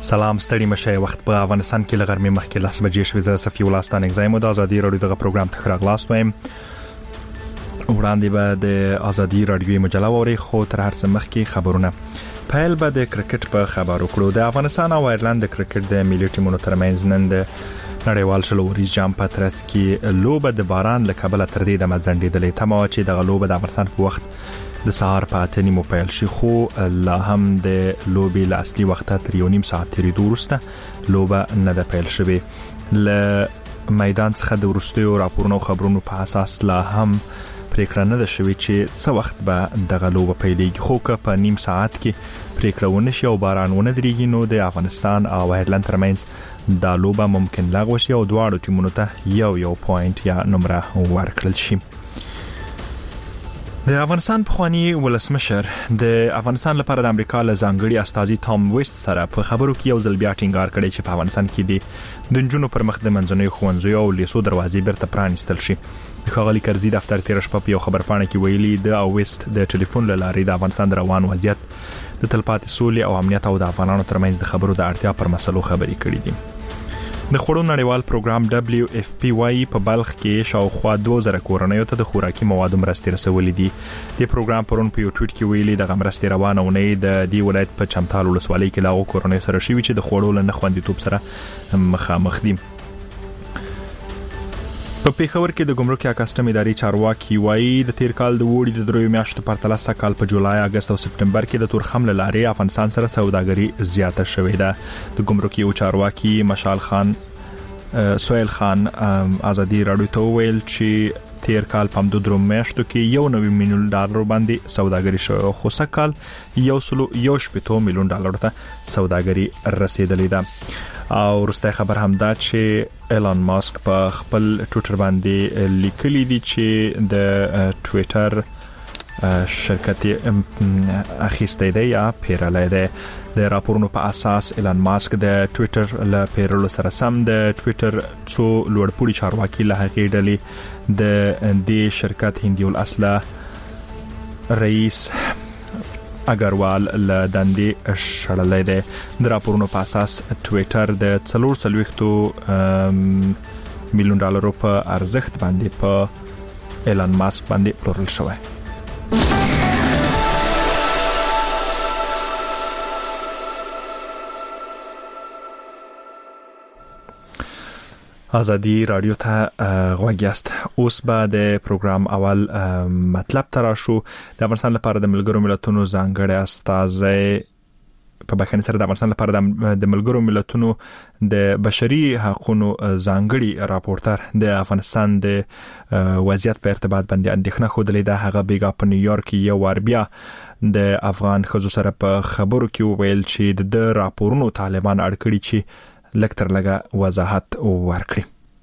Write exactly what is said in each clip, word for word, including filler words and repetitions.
سلام ستړي مشه وخت په افغانستان کې لغرمې مخکې لاس بجې شوې زه صفي ولستان اگزایم د ازادي رادیو دغه پروګرام ته خراغلاس وایم وړاندې به د ازادي رادیو مجله ووري خو تر هر څه مخکې خبرونه پیل به د کرکټ په خبرو کړو د افغانستان او ایرلند د کرکټ د ملي ټیمونو ترمنځ نن د نړیوال شلوريز جام په ترڅ کې لوبه د باران له کبله تر دې د مځنډېدلې تمه چې د لوبه د افغانستان په وخت د سهار په اته نیمو پیل شي خو لا هم د لوبې له اصلي وخته تر یو نیم ساعت تیریدو وروسته لوبه نه ده پیل شوې له میدان څخه د وروستیو راپورونو خبرونو په اساس لا هم پریکړه نه ده شوې چې څه وخت به دغه لوبه پیلېږي خو که په نیم ساعت کې پریکړه ونه شي او باران ونه درېږي نو د افغانستان او ایرلند ترمنځ دا لوبه ممکن لغوه شي او دواړو ټیمونو ته یو یو پوینټ یا نمره ورکړل شي د افغانستان پخوانی ولسمشر د افغانستان لپاره د امریکا له ځانګړي استازي ټام ویست سره په خبرو کې یو ځل بیا ټینګار کړی چې په افغانستان کې د دنجونو پر مخ د منځنوي ښوونځیو او لیسو دروازې بیرته پرانیستل شي د ښاغلي کرزي دفتر تیر شپه په یو خبرپاڼه کې ویلي د ویست د ټلیفون له لارې د افغانستان د روان وضعیت د تلپاتې سولې او امنیت او د افغانانو ترمنځ د خبرو د اړتیا پر مسلو خبرې کړې دي د خوړو نړیوال پروګرام دبليو اف پی واي په بلخ کې شاوخوا دوه زره کورنیو ته د خوراکي موادو مرستې رسولې دي د پروګرام پرون په یو ټویټ کې ویلي د مرستې روانه ونې د دی ولایت په چمتال ولسوالۍ کې لاغو کورنیو سره شوي چې د خوړو له خوندیتوب سره مخامخ دي په پیښور کې د ګمرک یا کسټم ادارې چارواکي وایي د تیر کال د وړي د دریو میاشتو پرتله سکهال په جولای اگست او سپټمبر کې د تورخم له لارې افغانستان سره سوداګري زیاته شوې ده د ګمرک یو چارواکي مشال خان سویل خان ازادي رادیو ته ویل چې تیر کال په د درو میاشتو کې یو نوي میلیون ډالر باندې سوداګري شو خو سکهال یو سلو یو شپږ میلیون ډالر ته سوداګري رسیدلې ده او ورسته خبر هم دا چې ایلان ماسک په خپل ټویټر باندې لیکلي دي چې د ټویټر شرکت اخیسته دی یا پیرلای دی د راپورونو په اساس ایلان ماسک د ټویټر له پیرلو سره سم د ټویټر څو لوړپوړي چارواکي له هغې ډلې د دې شرکت هندي الاصله رئیس اگروال له دندې شړلې ده د راپورونو په اساس ټویټر د څلور څلويختو میلیون ډالرو په ارزښت باندې په ایلان ماسک باندې پلورل شوی ازادي رادیو ته غوږیاست اوس به د پروګرام اول مطلب تراشو د افغانستان لپاره د ملګرو ملتونو ځانګړي استازي په بخښنې سره د افغانستان لپاره د ملګرو ملتونو د بشري حقوقو ځانګړي راپورټر د افغانستان د وضعیت په ارتباط باندې اندېښنه خوده ده هغه بیګا په نیویارک یو ور بیا د افغان خزو سره په خبرو کې ویل چې د راپورونو طالبان اړکړي چې لکتر لګه وضاحت ورکړي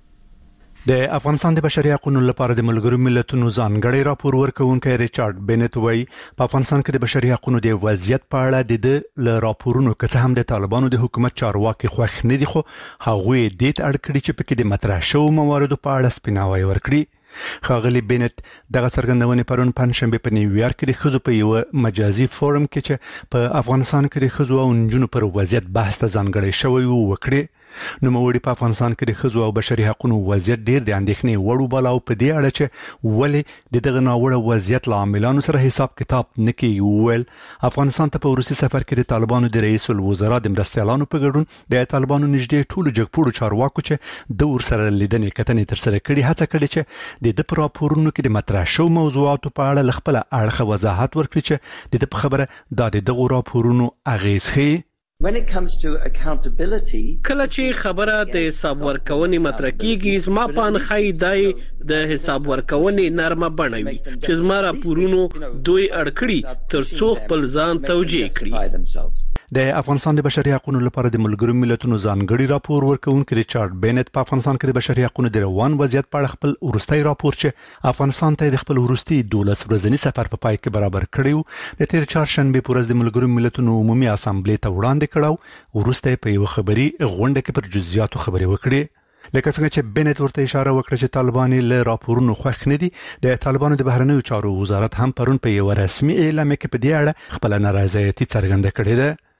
د افغانستان د بشري حقوقو لپاره د ملګرو ملتونو ځانګړي راپور ورکوونکی ریچارډ بینټ وایي په افغانستان کې د بشري حقوقو د وضعیت په اړه د ل راپورونو که هم د طالبانو د حکومت چارواکي خوښ نه دي خو هغوی د دې اړکړي چې پکې د مطرح شو مواردو په اړه سپیناوی ورکړي خاغلی بینټ دغه څرګندونې پرون پنځشنبه په نیویارک کې د خزو په یو مجازي فورم کې چې په افغانستان کې د خزو او نجونو پر وضعیت بحث ته ځانګړی شوی و وکړي نو موړي په افغانستان کې د خزو او بشري حقوقو وضعیت ډیر د اندېښنې وړو بلاو په دې اړه چې ولې د دغه ناوړه وضعیت عاملانو سره حساب کتاب نکي ویل افغانستان ته په روسي سفر کې د طالبانو د رئیس الوزرا د مرستيالانو په ګډون د طالبانو نږدې ټولو جګپوړو چارواکو چې د ور سره لیدنې کتنې تر سره کړي هڅه کړې چې د د راپورونو کې د مطرح شو موضوعاتو په اړه خپل اړخ وضاحت ورکړي چې د خبره د دغه راپورونو اغیز ښيي When it comes to accountability کله چې خبره د حساب ورکونې مطرح کیږي زما پان خای دای د حساب ورکونې نرمه بڼوي چې زما راپورونو دوی اړکړي ترڅو خپل ځان توجیه کړي د افغانستان د بشري حقوقو لپاره د ملګرو ملتونو ځانګړي راپور ورکوونکی ریچارډ بینټ په افغانستان کې د بشري حقوقو د روان وضعیت په اړه خپل ورستي راپور چې افغانستان ته د خپل ورستي دولس ورځنی سفر په پای کې برابر کړیو د تیر چهارشنبه پر ورځ د ملګرو ملتونو عمومي اسامبلې ته وړاندې کړو ورسته په یو خبري غونډه کې پر جزئیاتو خبري وکړي لکه څنګه چې بنت ورته اشاره وکړه چې طالبان له راپورونو خوښ نه دي د طالبانو د بهرنیو چارو وزارت هم پرون په یو رسمي اعلامیه کې په دې اړه خپل نارضایتي څرګنده کړې ده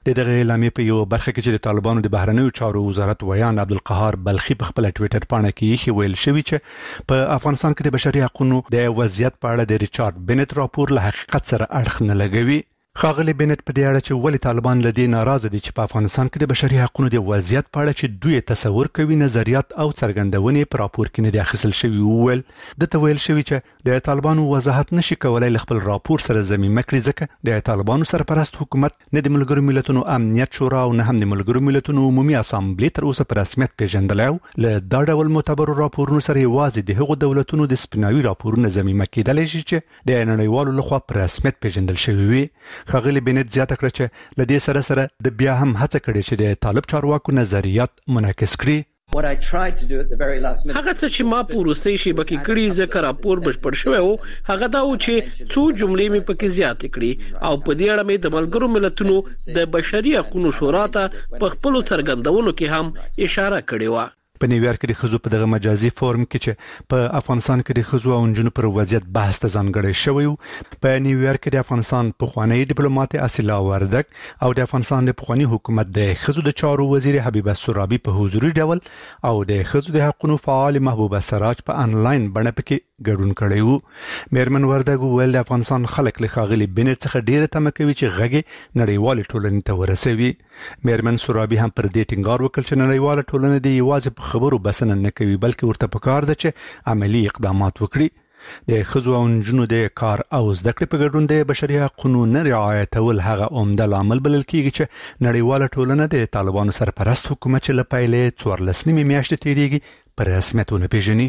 د دغه اعلامیې په یو برخه کې چې د طالبانو د بهرنیو چارو وزارت ویان عبدالقهار بلخي په خپل ټوئیټر باندې کې ویل شوی چې په افغانستان کې د بشري حقوقو د وضعیت په اړه د ریچارډ بنت راپور له حقیقت سره اړخ نه لګوي. خاغلی بنت په دې اړه چې ولې طالبان لدی ناراضه دي چې په افغانستان کې د بشري حقوقو د وضعیت په اړه چې دوی تصور کوي نظریات او څرګندونې پر راپور کې نه دي اخیستل شوی وول د تویل شوی چې د طالبانو وضاحت نشي کولای خپل راپور سره زمينه کړی ځکه د طالبانو سرپرست حکومت نه د ملګرو ملتونو امنیت شورا او نه هم د ملګرو ملتونو عمومي اسامبلې تر اوسه په رسمیت پیژندل او له دا ډول معتبر راپورونو سره یوازې د هغو دولتونو د سپیناوي راپورونو زمينه کېدل شي چې د نړیوالو لخوا په رسمیت پیژندل شوی وي. خاغلی بنت زیاته کړه چې لدې سره سره د بیا هم هڅه کړې چې د طالب چارواکو نظریات منعکس کړي. What I tried to do at the very last minute هغه څه چې ما په وروستۍ شی بکې کړی ځکه راپور بشپړ شوی او هغه دا و چې څو جملې مې پکې زیات کړې او په دې اړه مې د ملګرو ملتونو د بشري حقوقو شورا ته په خپل څرګندونو کې هم اشاره کړې و. په نیویارک کې د خزو په دغه مجازي فورم کې چې په افغانستان کې د خزو او انجونو پر وضعیت بحث ته ځانګړی شوی په نیویارک کې د افغانستان پخوانی ډیپلوماټ اصیلا وردک او د افغانستان د پخوانی حکومت د خزو د چارو وزیر حبیبه سرابي په حضوري ډول او د خزو د حقوقو فعال محبوبه سراج په انلاین بڼه پکې ګډون کړی وو. میرمن وردک ویل د افغانستان خلک له خاغلی بنت څخه ډیره تمه کوي چې غږی نړیوال ټولنې ته ورسوي. میرمن سرابي هم پر دې ټینګار وکړ چې نړیوال ټولنه د یوازې خبرو بسنه نه کوي بلکې ورته پکار ده چې عملی اقدامات وکړي. د خزو او نجونو د کار او زده کړې په ګډون د بشري حقوقو نه رعایتول هغه عمده لامل بلل کیږي چې نړیواله ټولنه د طالبانو سرپرست حکومت چې له پیلې څوارلس نیمې میاشتې تیریږي پر رسمیت ونه پیژني.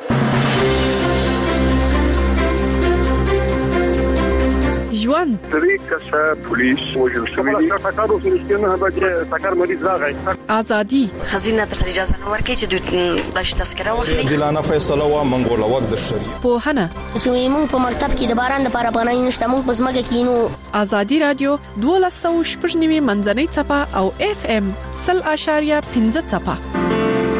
ژوند طریق کسا پولیس وجل شوی دی تاکارو سرشتنه به تاکار مریض راغی ازادي خزینه تر اجازه نه ورکړي چې دوی باش تذکره واخلي دلانه فیصله و منګول وخت د شری په هنه چې موږ په مکتب کې د باران لپاره پناه نشته موږ په زمګه کې نو ازادي رادیو دولسو شپږنیمه منځنۍ چپه او اف ام صفر اشاریه پنځه چپه.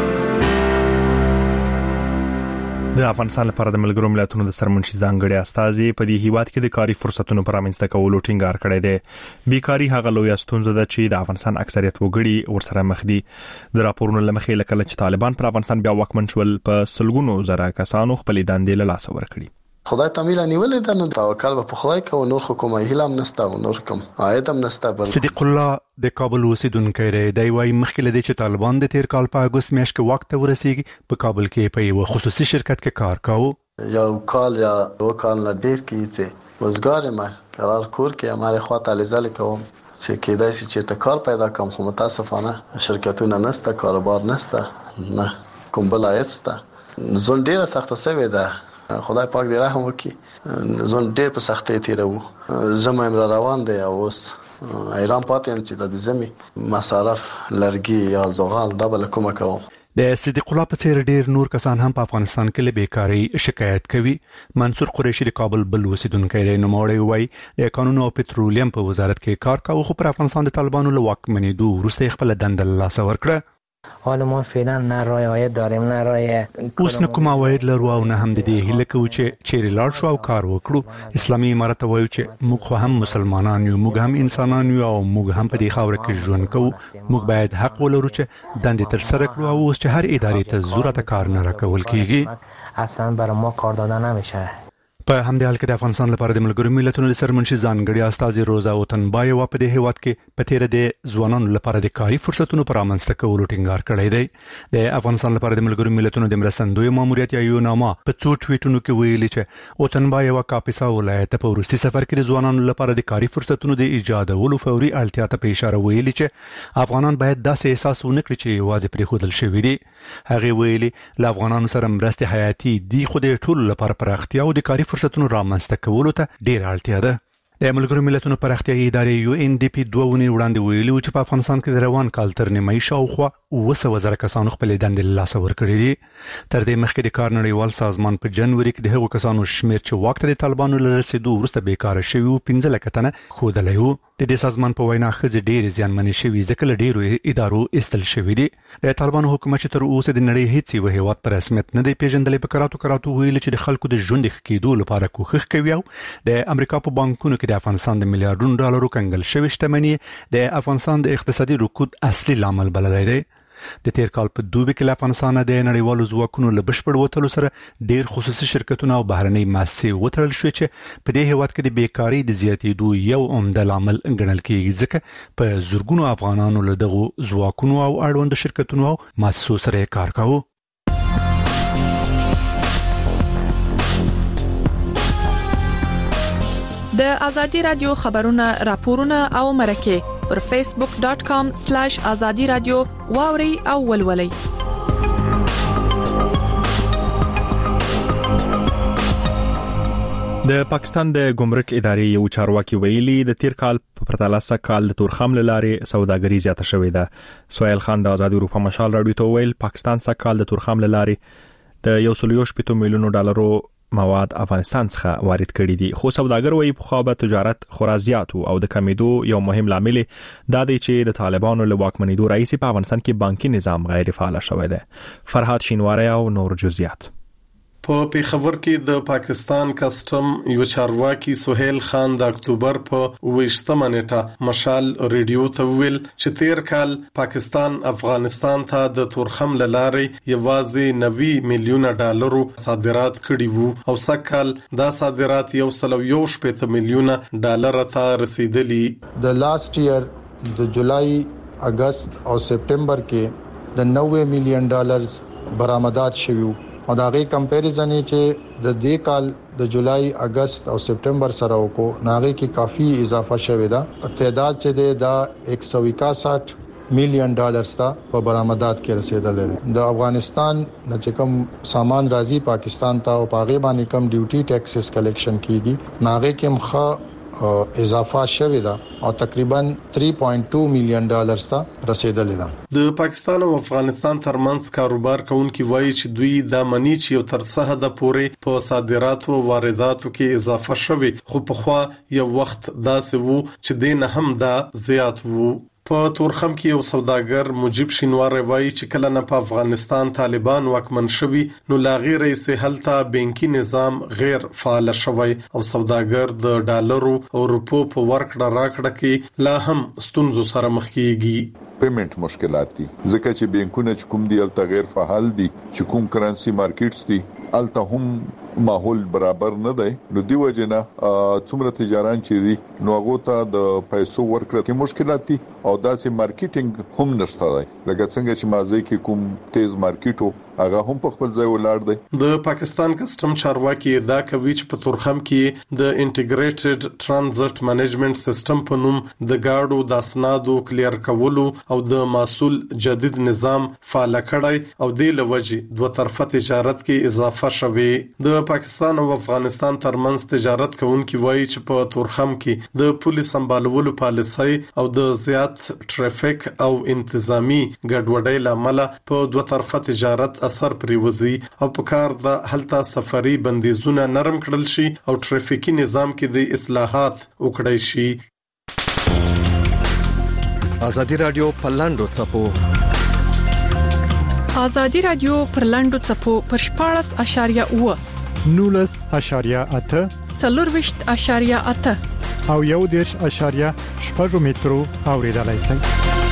د افغانستان لپاره د ملګرو ملتونو د سرمنشي ځانګړي استازي په دې هیواد کې د کاري فرصتونو پر امنځته کولو ټینګار کړی دی. بیکاری هغه لوی ستونزه ده چې د افغانستان اکثریت وګړي ورسره مخ دي. د راپورونو لمخې لکه چې طالبان پر افغانستان بیا واکمن شول په سلګونو زره کسانو خپل دندې له لاسه ورکړي. خدای تعالی نیولې ده نو توکل په خدای کو نور حکومت هیلام نستا او نور کوم عادم نستا بل. صدیق الله د کابل اوسیدونکو دی وایي مخکې لدی چې طالبان د تیر کال په اگست میاشت کې وخت ورسیږي په کابل کې په یو خصوصي شرکت کې کار کاوه. یو کال یا دو کال نه ډیر کې چې وزګار ما قرار کور کې امر خوا تعالی زل کوم چې کېدای شي چې ته کار پیدا کوم خو متاسفانه شرکتونه نستا کاروبار نستا نه کوم بلایستا زون ډیره سخته سوي ده. خدای پاک دې رحم وکړي زون ډېر په سختۍ تیرو زما امر روان دی او اوس ایران پاتې چې د زمي مصارف لرګي یا زغال دا بل کومه کوم. د صدیق الله په څیر ډیر نور کسان هم په افغانستان کې له بیکاری شکایت کوي. منصور قریشي د کابل بل اوسیدونکی دی نو موري وای د قانون او پټرولیم په وزارت کې کار کاوه خو پر افغانستان د طالبانو له واکمنۍ دوه وروسته خپل دندل لاس ورکړه. حالا ما فعلا نه رعایت داریم نه رعایت اوس نه کوم عواید لرو او نه هم د دې هیله کوو چې چیرې لاړ شو او کار وکړو. اسلامي امارت وایي چې موږ هم مسلمانان یو موږ هم انسانان یو او موږ هم په دې خاور کې ژوند کوو. موږ باید حق ولرو چې دندې تر سره کړو او اوس چې هر ادارې ته ضرورت کار نه راکول کیږي اصلا برای ما کار دادن نمیشه. په همدې حال کې د افغانستان لپاره د ملګرو ملتونو د سرمنشي ځانګړي استازي روزا اوتنبایوا په دې هیواد کې په تیر د ځوانانو لپاره د کاري فرصتونو پر امنځته کولو ټینګار کړی دی. د افغانستان لپاره د ملګرو ملتونو د مرستندوی ماموریت یا یو نامه په څو ټویټونو کې ویلي چې اوتنبایوا کاپیسا ولایت په وروستي سفر کې د ځوانانو لپاره د کاري فرصتونو د ایجادولو فوري اړتیا ته په اشاره ویلي چې افغانان باید داسې احساس ونه کړي چې یوازې پرې خودل شوی دي. هغه ویلي ل افغانانو سره مرستې حیاتي دي خو د ټولو لپاره پراختیا او د کاري فرصتونو رامنځته کولو ته ډیر اړتیا ده. د ملګرو ملتونو پراختیايي ادارې یو ان ډي پی دوه ونی وړاندې ویلي چې په افغانستان کې د روان کال تر نیمه شاوخوا اوه زره کسانو خپل دندې لاس ورکړي دي. تر دې مخکې د کار نړیوال سازمان په جنوري کې د هغو کسانو شمېر چې وخت د طالبانو له رسیدو وروسته بیکاره شوي پنځه لکه تنه ښودلی و. د دې سازمان په وینا ښځې ډېرې زیانمنې شوي ځکه له ډېرو ادارو ایستل شوي دي. د طالبانو حکومت چې تر اوسه د نړۍ هیڅ یو هیواد په رسمیت نه دی پیژندلی په کراتو کراتو ویلي چې د خلکو د ژوند ښه کېدو لپاره کوښښ کوي او د امریکا په بانکونو کې کې د افغانستان د میلیارډونو ډالرو کنګل شوی شتمنۍ د افغانستان د اقتصادي رکود اصلي لامل بللی دی. د تیر کال په دوبي کې افغانستان د نړیوالو ځواکونو له بشپړ وتلو سره ډیر خصوصي شرکتونه او بهرنۍ مؤسسې وتړل شوې چې په دې هیواد کې د بیکاری د زیاتېدو یو عمده لامل ګڼل کېږي، ځکه په زرګونو افغانانو له دغو ځواکونو او اړوندو شرکتونو او مؤسسو سره کار کاوه. د ازادي رادیو خبرونه راپورونه او مرکه پر فیسبوک ډاٹ کام سلیش ازادي رادیو واوري او ولولي. د پاکستان د ګمرک ادارې یو چارواکي ویلي د تیر کال په پرتله سکهال د تورخم لارې سوداګري زیاته شوې ده. سهیل خان د ازادي اروپا مشال راډیو ته ویل پاکستان سکهال د تورخم لارې د یو سل یو شپږ میلیون ډالرو مواد افغانستان څخه وارد کړي دي، خو سوداګر وایي په خو به تجارت خورا زیات او د کمیدو یو مهم لامل دا دی چې د طالبانو له واکمنیدو راځي په افغانستان کې بانکي نظام غیر فعال شوی دی. فرهاد شینواری او نور جزئیات. په پیښور کې د پاکستان کسٹم یو چارواکي سهیل خان د اکتوبر په ویشتمه نیټه مشال ریډیو ته ویل چې تیر کال پاکستان افغانستان ته د تورخم لارې یوازې نوي میلیون ډالرو صادرات کړي وو او سکهال دا صادرات یو سل یو شپږ میلیون ډالر ته رسیدلی. د لاست ایئر د جولای اگست او سپټمبر کې د نوي میلیون ډالرز برآمدات شوي او دا غي کمپیریزن چې د دې کال د جولای اگست او سپټمبر سره وکړو ناغي کې کافي اضافه شوې ده. تعداد چې دا ایک سو اکسٹھ میلیون ډالرز ته په برآمدات کې رسیدل دي. د افغانستان د چکم سامان راځي پاکستان ته او پاغه باندې کم ډیوټي ټیکسز کلیکشن کیږي ناغي کې مخه اضافه شوې ده او تقریبا تین پوینټ دو میلیون ډالرز ته رسیدلې ده. د پاکستان او افغانستان ترمنځ کاروبار کوونکي وایي چې دوی د منی چې یو تر څه حد پورې په صادراتو او وارداتو کې اضافه شوي، خو په خوا یو وخت داسې وو چې دین هم دا زیات وو. په تورخم کې یو سوداګر مجيب شینواری وایي چې کله نه په افغانستان طالبان واکمن شوي نو لا غیر یې هلته بانکي نظام غیر فعال شوی او سوداګر د ډالرو او روپو په ورکړه راکړه کې لا هم ستونزو سره مخ کیږي. پیمنٹ مشکلات دي ځکه چې بانکونه چې کوم دی الته غیر فعال دي، چې کوم کرنسي مارکیټس دي الته هم ماحول برابر نه دی، نو دی وجنه څومره تجاران چې دي نو هغه ته د پیسو ورکړه کې مشکلات دي او داسې مارکیټینګ هم نشته دی لکه څنګه چې مازه کې کوم تیز مارکیټو هغه هم په خپل ځای ولاړ دی. د پاکستان کسٹم چارواکي دا کوي چې په تورخم کې د انټیګریټډ ترانزیت منیجمنت سیستم په نوم د گاډو د اسنادو کلیر کولو او د محصول جدید نظام فعال کړی او د لوجي دوه طرفه تجارت کې اضافه شوه. د پاکستان او افغانستان ترمنځ تجارت کوونکي وایي چې په تورخم کې د پولیس سمبالولو پالیسي او د زیات ټریفیک او انتظامی ګډوډۍ لامل په دوه طرفه تجارت اثر پریوزي او په کار د هلته سفري بندیزونه نرم کړل شي او ټریفیکي نظام کې د اصلاحات وکړای شي. ازادي رادیو پلاندو چپو ازادي رادیو پرلاندو چپو پر شپاړس اشاریه اوه نولس اشاریه اته څلورويشت اشاریه اته او یو دیرش اشاریه شپږ مترو اوریدلای شئ.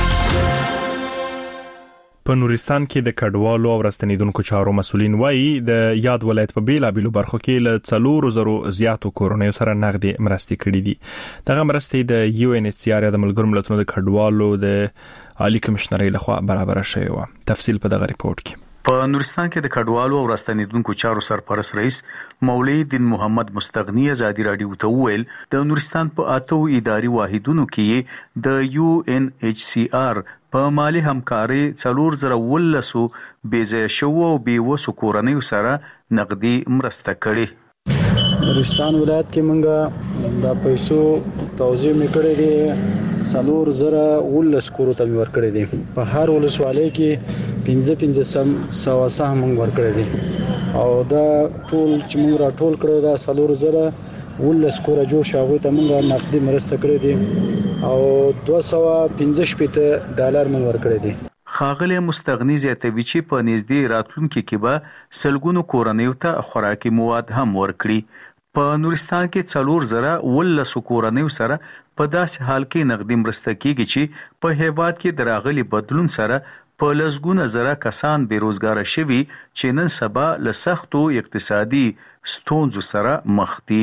په نورستان کې د کډوالو او راستنیدونکو چارو مسولین وایي د یاد ولایت په بیلابیلو برخو کې له څلور زرو زیاتو کورونیو سره نغدي مرستې کړې دي. دغه مرستې د یو ان ایچ سی آر د ملګرو ملتونو د کډوالو د عالی کمشنرۍ لخوا برابر شوی و. تفصیل په دغه ریپورت کې. په نورستان کې د کډوالو او راستنیدونکو چارو سرپرست رئیس مولوی دین محمد مستغنی ازادي رادیو ته ویل د نورستان په اتو اداري واحدونو کې د یو ان ایچ سی آر په مالی همکاري څلور زره ولسو بیځای شو او بیوسو کورنیو سره نقدي مرسته کړي. نورستان ولایت کې مونږه د پیسو توزیع میکړې دي څلور زره ولس کورو ته ورکړې دي. په هر ولسوالۍ کې پنځه پنځه سم سوا سهم مونږ ورکړې دي او دا ټول چې مونږ را ټول کړو دا څلور زره ولس کور جوړ شاوې ته مونږه نقدي مرسته کړې دي او دوه سوه پنځه شپږ ډالر مونږ ورکړې دي. خاغلی مستغنی زیاتوي چې په نږدې راتلونکو کې به سلګونو کورنیو ته خوراکي مواد هم ورکړي. په نورستان کې څلور زره ولس کورنیو سره په داسې حال کې نقدي مرسته کیږي چې په هیواد کې د راغلي بدلون سره په لسګونه زره کسان بیروزګار شوي چې نن سبا له سختو اقتصادي ستونزو سره مخ دي.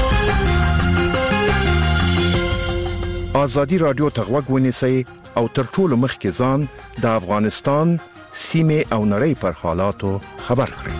ازادي رادیو ته غوږ ونیسئ او تر ټولو مخکې ځان د افغانستان سیمه او نړۍ پر حالاتو خبر کړئ.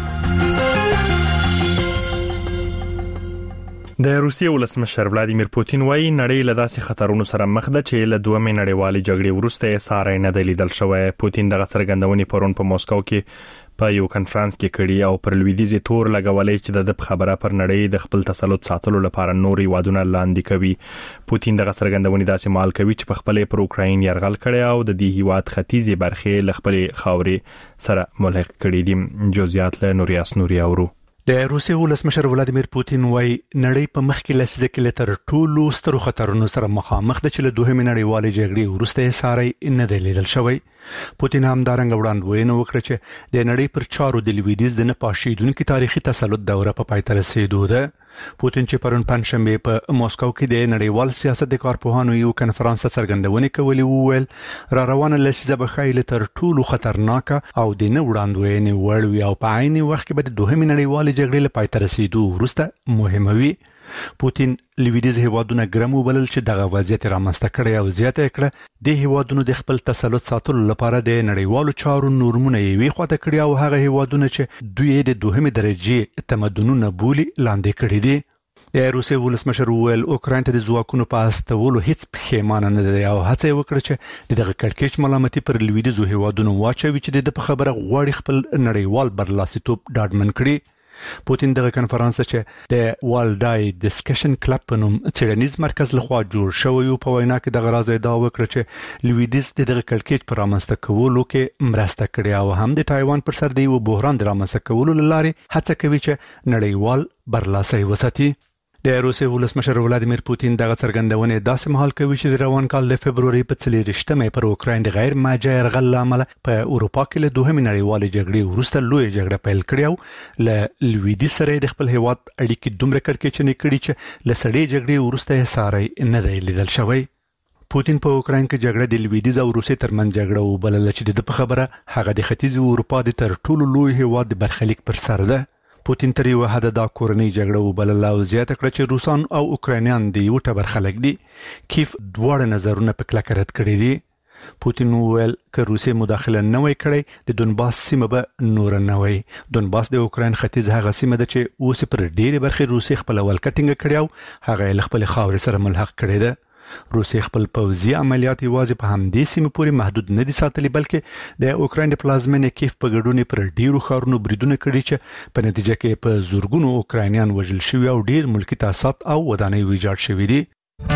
د روسیې ولسمشر ولادیمیر پوتین وايي نړۍ له داسې خطرونو سره مخ ده چې له دوه مې نړیوالې جګړې وروسته یې ساری نه دی لیدل شوی. پوتین دغه څرګندونې پرون په موسکو کې په یو کانفرنس کې کړي او پر لویدیځي تور لګولې چې د خبره پر نړۍ د خپل تسلط ساتلو لپاره نوري وادونه لاندې کوي. پوتین دغه څرګندونې داسې مال کوي چې په خپل پر اوکراین يرغل کړي او د دې هیواد ختیځي برخې له خپل خاورې سره ملحق کړي دي. جزئیات له نوریاس نوري اورو. د روسیې ولسمشر ولادیمیر پوتین وايي نړۍ په مخ کې لسیزه کې لتر ټولو سترو خطرونو سره مخامخ ده چې له دوه مې نړیوالې جګړې وروسته یې ساری نه دی لیدل شوی. پوتین هم دارنګ وړاندوینه وکړه چې د نړۍ پر چارو د لویدیځ د نه پاشیدونکو تاریخي تسلط دوره په پای ته رسیدو ده. پوتین چې پرون پنځشنبه په موسکو کې د نړیوال سیاست د کارپوهانو یو کانفرنس ته څرګندونې کولې وویل را روانه لسیزه به خایله تر ټولو خطرناک او د نه وړاندوینې وړ وي او په عین وخت کې به د دوه مې نړیوالې جګړې لپاره تر رسیدو وروسته مهمه وي. پوتین لویدیځ هیوادونه ګرم وبلل چې دغه وضعیت رامنځته کړي او زیاته کړه د هیوادونو د خپل تسلط ساتلو لپاره د نړیوالو چارو نورمونه یې وی خواته کړی او هغه هیوادونه چې دوی د دوهمه درجه تمدنونه بولی لاندې کړي دي. د روسیې ولسمشر ویل اوکراین ته د ځواکونو په استولو هیڅ پښیمانه نه دی او هڅه وکړه چې دغه کړکېچ ملامتي پر لویدیځو هیوادونو واچوي چې د په خبره غواړي خپل نړیوال برلاسیتوب ډاډمن کړي. پوتین دغه کانفرنس چې د والډای ډسکشن کلب په نوم څېړنیز مرکز لخوا جوړ شوی او په وینا کې دغه راز ادعا وکړه چې لویدیځ دغه کړکېچ پر رامنځته کولو کې مرسته کړې او هم د تایوان پر سر د یو بحران د رامنځته کولو لپاره هڅه کوي چې نړیوال برلاسي وساتي. د روسیې ولسمشر ولادیمیر پوتین دغه څرګندونه داسې مهال کوي چې د روان کال د فبرवरी په څلورشتمه پر اوکراین د غیر ماجه يرغل لامل په اروپا کې له دوه مې نړیوالې جګړې وروسته لوی جګړه پیل کړې او له لویدیځ سره د خپل هیواد اړیکې دومره کړکېچنې کړې چې له سړې جګړې وروسته یې ساری نه دی لیدل شوی. پوتین په اوکراین کې جګړه د لویدیځ او روسیې ترمنځ جګړه وبلل چې د خبره هغه د ختیځ اروپا د تر ټولو لوی هیواد د برخلیک پر سر ده. پوتین تر یو حد دا کورنۍ جګړه وبلل او زیاته کړه چې روسان او اوکراینیان د یو ټبر خلک دي. کیف دواړه نظرونه په کلکه رد کړي دي. پوتین ویل ک روسیې مداخله نه وای کړې د دونباس سیمه به نور نه وای. دونباس د اوکراین ختیځ هغه سیمه ده چې اوس پر ډېری برخې روسیې خپل ولکټینګ کړی او هغه خپل خاورې سره ملحق کړی ده. روسیې خپل پوځي عملیات یوازې په همدې سیمه پورې محدود نه دي ساتلي بلکې د اوکراین د پلازمینې کیف په ګډون پر ډیرو ښارونو بریدونه کړي چې په نتیجه کې په زورګونو اوکراینیان وژل شوي او ډیر ملکی تاسیسات او ودانۍ ویجاړ شوي دي.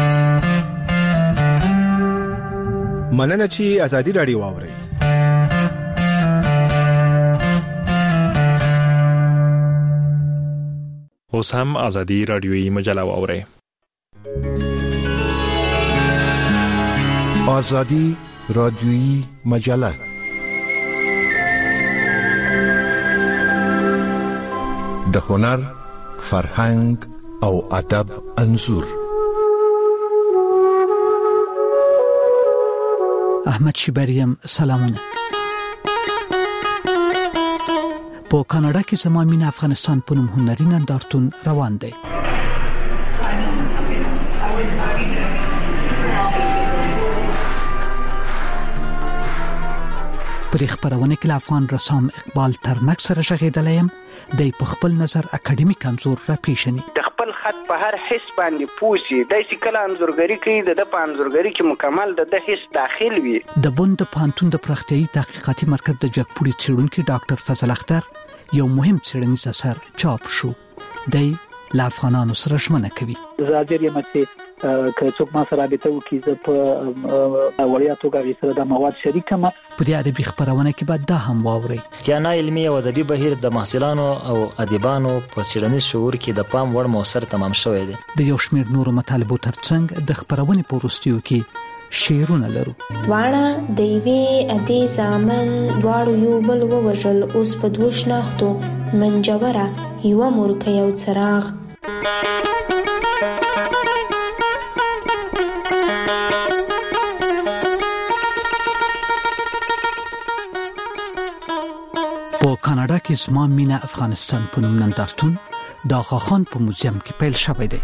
مننه چې ازادي رادیو واوري. اوس هم ازادي رادیوي مجله واوري. آزادی رادیویی مجله د هنر، فرهنګ او ادب انځور. احمد شیبریم سلامونه. په کاناډا کې زمامین افغانستان په نوم هنري نندارتون روان دی. پر خبرونه کې افغان رسام اقبال ترنک سره شغیدلیم د په خپل نظر اکیډمیک انزور را پیښني د خپل خط په هر حس باندې پوسی د سکل انزورګری کوي د په انزورګری کې مکمل د حس داخل وي. د بوند پانتون د پرختیايي تحقیقاتي مرکز د جګپوري څېړونکو ډاکټر فضل اختر یو مهم څېړنیز اثر چاپ شو. د لا افغانانو سره ژمنه کوي. زاجر یم چې که څوک ما سره رابطه وکړي زه په وړیا توګه سره د مواد شریکم. په دې ادبي خبرونه کې بعد دا هم واوري تیانا علمي او ادبي بهیر د محصلانو او ادیبانو په څېړنیز شعور کې د پام وړ موثر تمام شوی دی. د یو شمېر نورو مطالبو ترڅنګ د خبرونې په وروستیو کې شعرونه لرو. واړه د یوې ادي زامن دواړو یو بل ووژل اوس په دوه شناختو منجوره یوه مورکه یو څراغ. په کاناډا کې زما مینه افغانستان په نوم نندارتون د آغا خان په موزیم کې پیل شوی دی.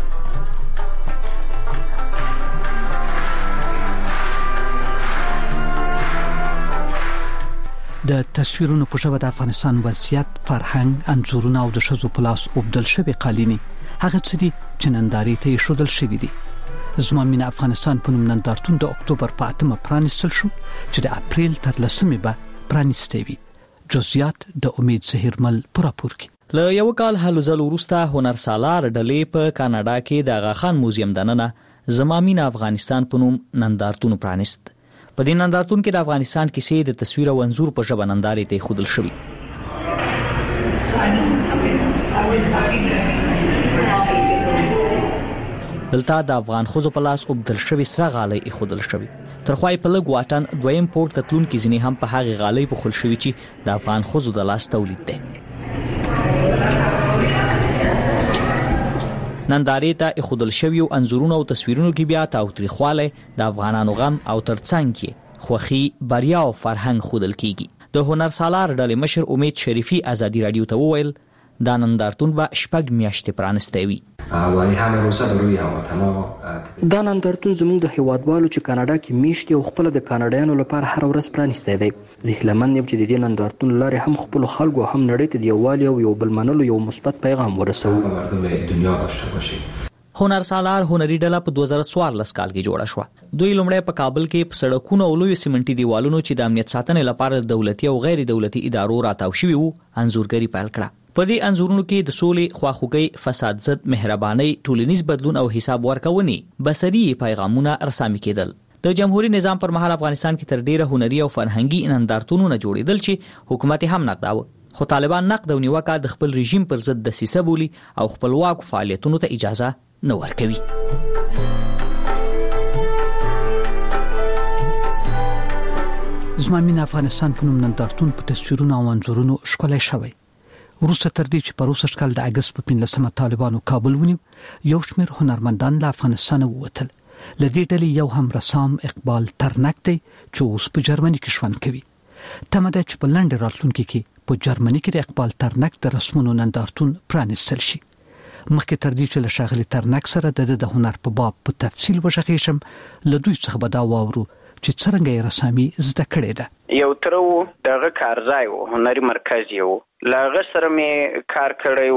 د تصویرونو په ژبه د افغانستان وضعیت، فرهنګ، انځورونه او د ښځو په لاس اوبدل شوي قالینې هغه څه دي چې نندارې ته یې ښودل شوي دي. زما مینه افغانستان په نوم نندارتون د اکتوبر په اتمه پرانیستل شو چې د اپریل تر لسمې به پرانیستی وي. جزئیات د امید زهیرمل په راپور کې. له یو کال هلو ځلو وروسته هنرسالار ډلې په کاناډا کې د آغا خان موزیم دننه زما مینه افغانستان په نوم نندارتون پرانیست. په دې نندارتون کې د افغانستان کیسې د تصویر او انځور په ژبه نندارې ته ښودل شوي. دلته د افغان ښځو په لاس اوبدل شوي سره غالۍ ایښودل شوي. تر خوا یې په لږ واټن دویم پورته تلونکي ځینې هم په هغې غالۍ پوښل شوي چې د افغان ښځو د لاس تولید دی. نندارې ته ایښودل شوي انځورونو او تصویرونو کې بیا تاوتریخوالی، د افغانانو غم او ترڅنګ کې خوښي، بریا او فرهنګ ښودل کیږي. د هنرسالار ډلې مشر امید شریفي ازادي راډیو ته وویل دا نندارتون به شپږ میاشتې پرانستی وي. دا نندارتون زموږ د هیوادوالو چې کاناډا کې میشت او خپل د کاناډایانو لپاره هر ورځ پرانستی دی. زه هیلهمند یم چې د دې نندارتون لارې هم خپل خلکو هم نړۍ ته د یووالي او یو بل منلو یو مثبت پیغام ورسوو. هنرسالار هنري ډله په دوه زره څوارلس کال کې جوړه شوه. دوی لومړی په کابل کې په سړکونو او لویو سیمنټي دیوالونو چې د امنیت ساتنې لپاره د دولتي او غیر دولتي ادارو راتاو شوي وو انځورګري پیل کړه. په دې انځورونو کې د سولې، خواخوږۍ، فساد ضد، مهربانۍ، ټولنیز بدلون او حساب ورکونې بصري پیغامونه رسامي کېدل. د جمهوریت نظام پر مهال افغانستان کې تر ډیره هنري او فرهنګي نندارتونونه جوړېدل چې حکومت هم نقداوه، خو طالبان نقد او نیوکه د خپل رژیم پر ضد دسیسه بولي او خپلواک فعالیتونو ته اجازه نه ورکوي. زما مینه افغانستان په نوم نندارتون په تصویرونو او انځورونو ښکلی شوی. وروسته تر دې چې په روسش کال د اګست په پنځلسمه طالبانو کابل ونیو، یو شمېر هنرمندان له افغانستانه ووتل. له دې ډلې یو هم رسام اقبال ترنک دی چې اوس په جرمني کې ژوند کوي. تمه ده چې په لنډ راتلونکي کې په جرمني کې د اقبال ترنک د رسمونو نندارتون پرانیستل شي. مخکې تر دې چې له ښاغلي ترنک سره د د هنر په باب په تفصیل وغږېږم، له دوی څخه به دا واورو چې څرنګه یې رسامي زده کړې ده. یو تر و دغه کارځای و، هنري مرکز یو له هغه سره مې کار کړی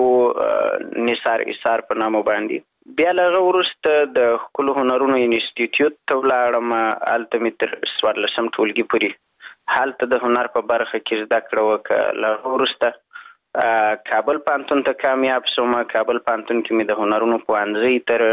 و نثار ایثار په نامه باندې. بیا له هغه وروسته د ښکلو هنرونو انسټیټیوټ ته ولاړم، هلته مې تر څوارلسم ټولګي پورې هلته د هنر په برخه کې زده کړه وکړه. له هغه وروسته کابل پوهنتون ته کامیاب شوم. کابل پوهنتون کې مې د هنرونو پوهنځي تر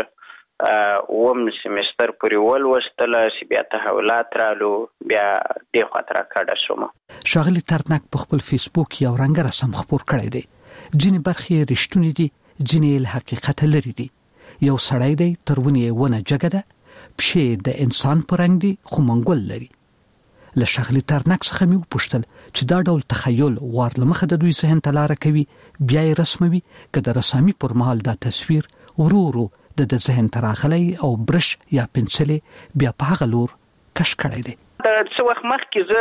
اووم سیمستر پورې ولوستله، چې بیا تحولات رالو، بیا دې خواته راکډه شوم. ښاغلي ترنک په خپل فیسبوک یو رنګه رسم خپور کړی دی. ځینې برخې یې رښتونې دي، ځینې له حقیقته لرې دي. یو سړی دی، تر ونې یې ونه جګه ده، پښې د انسان په رنګ دي خو منګول لري. له ښاغلي ترنک څخه مې وپوښتل چې دا ډول تخیل وار له مخه د دوی ذهن ته لاره کوي، بیا یې رسموي که د رسامي پر مهال دا تصویر ورو ورو د د ذهن ته راغلی او برش یا پنسلې بیا په هغه لور کش کړی دی. د څه وخت مخکې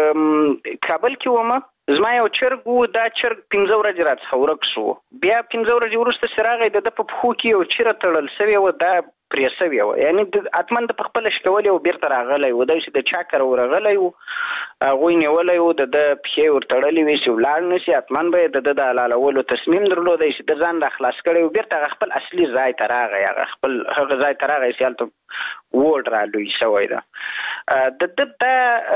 زه کابل کې وم، زما یو چرګ و، دا چرګ پنځه ورځې راڅخه ورک شو. بیا پنځه ورځې وروسته چې راغی د ده په پښو کې یو چیره تړل سوې وه، دا پرې سوې وه، یعنې حتما د په خپله شکولې و، بیرته راغلی و. دا چې د چا کره ورغلی و، هغوی نیولی و، د ده پښې ورتړلې وې چې ولاړ نه شي، حتما به یې د ده د حلالولو تصمیم درلودی چې د ځان را خلاص کړی و، بیرته هغه خپل اصلي ځای ته راغی، هغه خپل هغه ځای ته راغی چې هلته ووډ را لوی شوی ده. د ده دا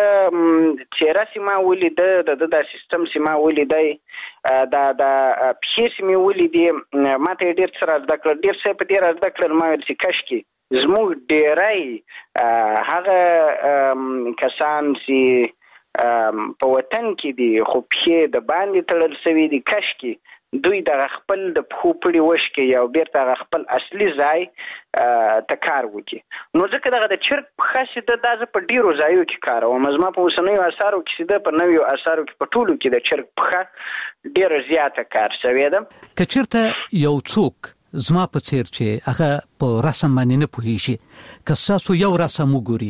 څېره چې ما ولیده، د ده دا سیستم چې ما ولیدی، دا دا پښې چې مې ولیدې، ما ته یې ډېر څه را زده کړل، ډېر څه یې په دې را زده کړل. ما ویل چې کشکې زموږ ډېری هغه کسان چې په وطن کې دي خو پښې د باندې تړل سوي دي، کشکې دوی دغه خپل د پښو پړي وشکي او بیرته هغه خپل اصلي ځای ته کار وکړي. نو ځکه دغه د چرګ پښه چې ده دا زه په ډېرو ځایو کې کاروم. زما په اوسنیو اثارو کې چې ده په نویو اثارو کې په ټولو کې د چرګ پښه ډېره زیاته کار شوې ده. که چېرته یو څوک زما په څېر چې هغه په رسم باندې نه پوهېږي، که ستاسو یو رسم وګوري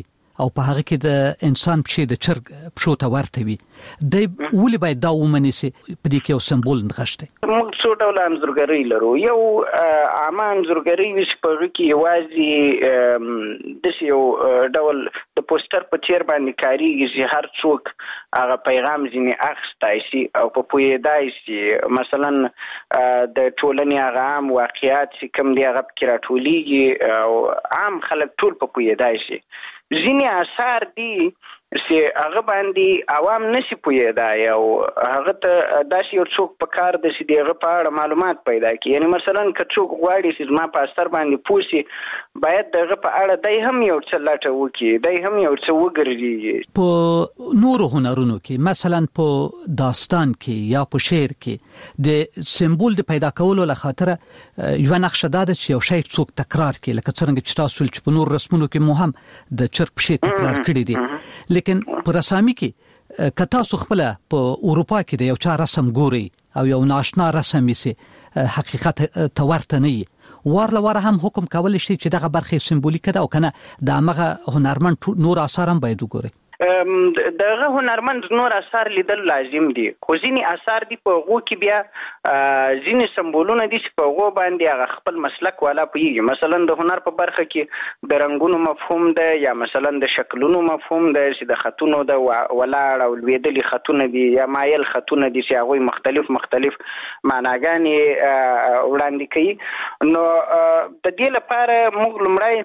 او په هغه کې د انسان پښې د چرګ پښو ته ورته وي د ولې باید دا ومني چې په دې کې یو سمبول نغښته موږ څو ډول انځورګري لرو یو عامه انځورګري چې په هغه کې یوازې د یو ډول د پوسټر په چیر باندې کاریږي چې هر څوک هغه پیغام ځینې اخستای شي او په پوهېدای شي مثلا د ټولنې هغه عام واقعیات چې کوم دی هغه کې راټولیږي او عام خلک ټول په پوهېدای شي ځینې آثار دي چې هغه باندې عوام نشي پوهېدای او هغه ته داسې یو څوک په کار د چې دغه په اړه معلومات پیدا کړي یعنی مثلا که څوک غواړي چې زما په اثر باندې پوه شي باید دغه په اړه دای هم یو څه لټه وکړي دای هم یو څه وګرځي په نورو هنرونو کې مثلا په داستان کې یا په شعر کې د سمبول د پیدا کولو لپاره یو نقشه ده چې یو شی څوک تکرار کړي لکه څنګه چې تاسو چې په نور رسمونو کې مو هم د چرګ پښې تکرار کړي دي لیکن په رسامي کې کتا سو خپل په اروپا کې د یو چا رسم ګوري او یو ناشنا رسم یې حقیقت تورته نه ورله ور هم حکم کول شي چې دغه برخه سمبولیک ده او کنه د هغه هنرمند نور آثار هم باید وګوري دغه هنرمند نور آثار لیدل لازم دي خو ځینې آثار دي په هغو کې بیا ځینې سمبولونه دي چې په هغو باندې هغه خپل مسلک والا پوهېږي مثلا د هنر په برخه کې د رنګونو مفهوم ده یا مثلا د شکلونو مفهوم ده چې د خطونو د ولاړ او لوېدلي خطونه دي یا مایل خطونه دي چې هغوی مختلف مختلف معناګانې وړاندې کوي نو د دې لپاره موږ لومړی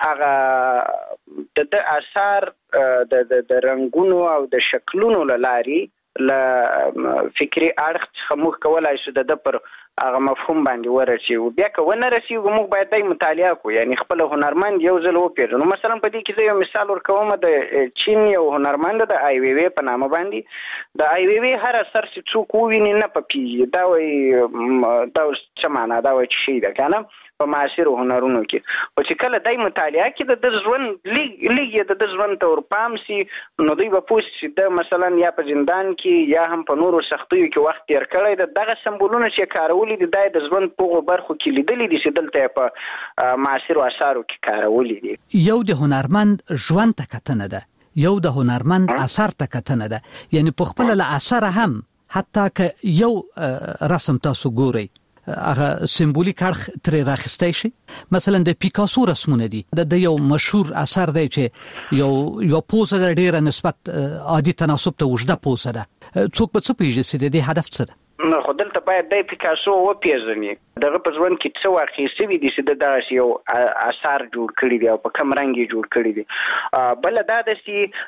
هغه د اثر د د رنگونو او د شکلونو لاري ل فکری اړخ څخه موږ کولای شو د پر هغه مفهوم باندې ورچی او بیا که ونه رسي موږ باید د مطالعه کو یعنی خپل هنرمند یو ځل وپیژنو مثلا په دې کې یو مثال ورکوم د چین یو هنرمند د آی وی وی په نامه باندې د آی وی وی هر اثر چې څوک وویني نه پپی دا وي دا څه معنا دا وي چې دا کنه په معاصر هنرونو کې او چې کله دای مطالعه کې د ژوند لیګ لیګ د ژوند تور پام سي نو دوی په پوس چې د مثلا یا په زندان کې یا هم په نورو سختیو کې وخت تیر کړی د دغه سمبولونه چې کارولې دي د ژوند په برخو کې لیدلې دي چې دلته په معاصر اثارو کې کارولې دي یو د هنرمند ژوند ته کتنه ده یو د هنرمند اثر ته کتنه ده یعنی په خپل له اثر هم حتی که یو رسم تاسو ګورئ هغه سمبولیک اړخ ترې راخستی شي مثلا د پیکاسو رسمونه دي د یو مشهور اثر دی چې یو یو پوزه د ډیره نسبت عادي تناسب ته وجده پوزه ده څوک په څه پیژني چې د دې هدف څه ده نو خو دلته باید د پیکاسو وپیژني دغه په ژوند کې څه واقع شوي دي چې دغه یو اثر جوړ کړی دی او په کوم رنګ یې جوړ کړی دی بل دا د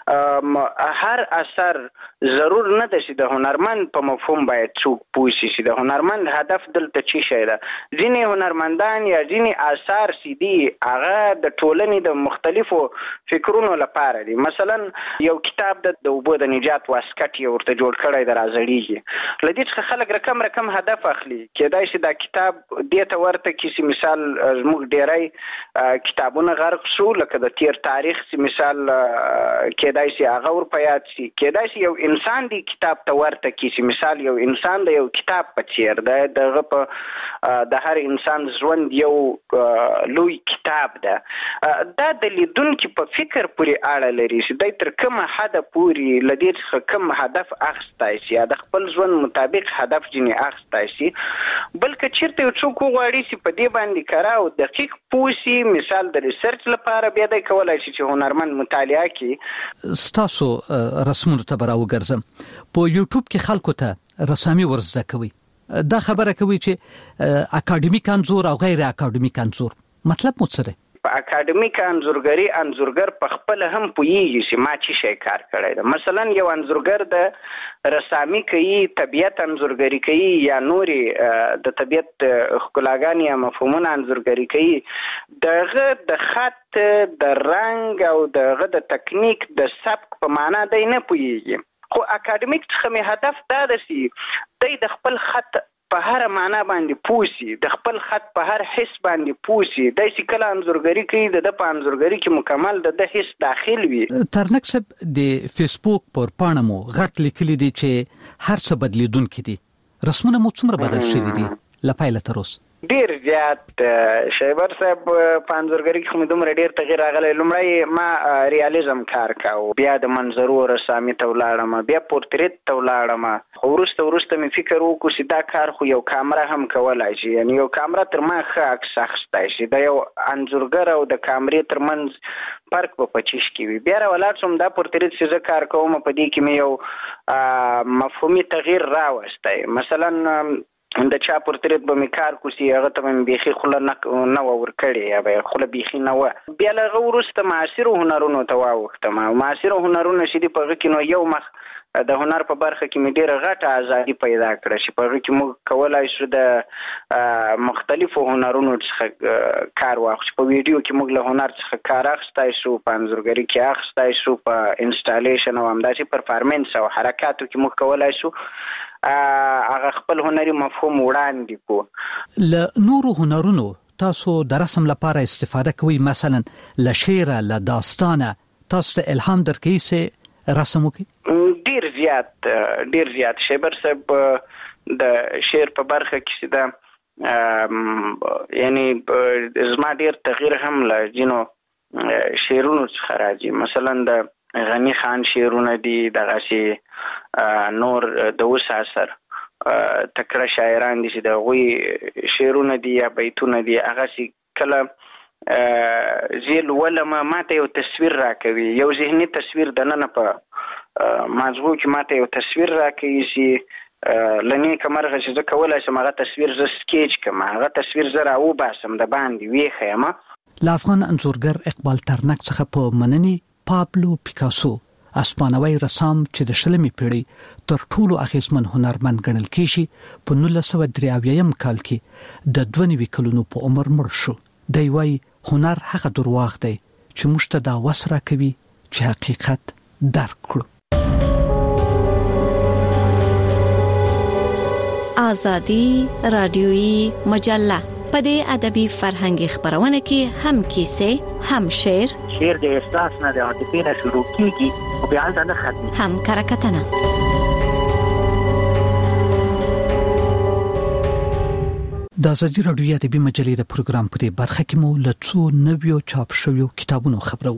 چې هر اثر ضرور نه ده چې د هنرمند په مفهوم باید څوک پوه شي چې د هنرمند هدف دلته چی شي ده ځینې هنرمندان یا ځینې اثار چې دي هغه د ټولنې د مختلفو فکرونو لپاره دي مثلا یو کتاب د اوبو د نجات واسکټ یې ورته جوړ کړی د راځړیږي لدې څخه خلک رقم رقم هدف اخلي کېدای شي دا کتاب دې ته ورته کیسې مثال زموږ ډیری کتابونه غرق شو لکه د تیر تاریخ چې مثال کېدای شي هغه ور په یاد شي کېدای شي یو انسان دی کتاب ته ورته کیسې مثال یو انسان د یو کتاب په څیر ده دغه په د هر انسان ژوند یو لوی کتاب ده دا د لیدونکو په فکر پورې اړه لري چې د تر کومه حد پورې لدې څخه کوم هدف اخستای شي د خپل ژوند مطابق هدف جنې اخستای شي بلکې چیرته یو څوک غواړي چې په دې باندې کار او دقیق پوسی مثال د ریسرچ لپاره بیا د کولای شي چې هنرمند مطالعه کوي ستاسو رسمونو ته براو ګرځم په یوټیوب کې خلکو ته رسامي ورزده کوي دا خبره کوي چې اکاډمیک انځور او غیر اکاډمیک انځور مطلب مو څه دی په اکاډمیک انځورګری انځورګر په خپل هم پوهیږي چې ما چی شي کار کړی دی مثلا یو انځورګر د رسامي کوي طبيعت انځورګری کوي یا نوري د طبيعت ښکلاګانې یا مفهومونه انځورګری کوي دغه د خط د رنگ او دغه د تکنیک د سبک په معنا دی نه پوهیږي خو اکاډمیک څخه می هدف دا دی چې د خپل خط په هر معنا باندې پوسی د خپل خط په هر حس باندې پوسی د سکه انځورګری کوي د په انځورګری کې مکمل د حس داخل وي ترنک سب د فیسبوک پر پاڼمو غټ لیکلي دي چې هر څه بدلیدونکي دي رسمونه مو څومره بدل شوي دي لپاره تر اوسه ډیر زیات شیبر صاحب په انځورګری کې کوم دومره ډیر تغیر راغلی. لومړی ما ریالیزم کار کاوه، بیا د منظرو رسامي ته ولاړم، بیا پورتریت ته ولاړم. خو وروسته وروسته مې فکر وکړ چې دا کار خو یو کامره هم کولای شي، یعنی یو کامره تر ما ښه عکس اخیستی شي. د یو انځورګر او د کامرې ترمنځ فرق په پچیش کې وي. بیا راولاړ شوم، دا پورتریت چې زه کار کوم په دې کې مې یو مفهومي تغییر راوستی. مثلا د چا پورتریت به مې کار کوسي، هغه ته مې بیخي خوله نه وه ورکړې، یا به خوله بیخي نه وه. بیا له هغه وروسته معاصرو هنرونو ته واوښتم. معاصرو هنرونه چې دي په هغه کې نو یو مخ د هنر په برخه کې مې ډېره غټه ازادي پیدا کړه چې په هغه کې موږ کولی شو د مختلفو هنرونو څخه کار واخلو. په ویډیو کې موږ له هنر څخه کار اخیستی شو، په انځورګري کې اخیستی شو، په انسټالیشن او همداسې پرفارمنس او حرکاتو کې موږ کولی شو هغه خپل هنري مفهوم وړاندې کو. له نورو هنرونو تاسو د رسم لپاره استفاده کوئ؟ مثلا له شعر، له داستانه تاسو ته الهام درکوي چې رسم وکړي؟ ډیر زیات ډیر زیات شیبر صاحب د شعر په برخه کې دا یعنی زما ډیر تغییر هم له جنو شعرونو څخه راځي. مثلا د غنی خان شعرونه دي، دغسې نور د اوس اثر تکړه شاعران دي چې د هغوی شعرونه دي یا بیتونه دي، هغسې کله زه لولم ما ته یو تصویر راکوي، یو ذهني تصویر دننه په مازغو کې ما ته یو تصویر راکوي چې له نیکه مرغه چې زه کولی شم هغه تصویر زه سکیچ کړم، هغه تصویر زه راوباسم د باندې ویښیم. له افغان انځورګر اقبال ترنک څخه په مننې پابلو پیکاسو، اسپانوي رسام چې د شلمې پیړۍ تر ټولو اغیزمن هنرمند ګڼل کیږي، په نولس سوه درې اویایم کال کې د دوه نوي کلونو په عمر مړ شو. دی وايي هنر هغه درواغ دی چې موږ ته دا وس راکوي چې حقیقت درک کړو. آزادی رادیویی مجله په دې ادبي فرهنګي خبرونه کې هم کیسه، هم شعر، شعر د احساس نه د عاطفې نه شروع کیږي او بیا ځنه ختمي، هم کرکټنه. د آزادی رادیویی ادبي مجلې د پروګرام په برخه کې مو له څو نویو چاپ شویو کتابونو خبرو.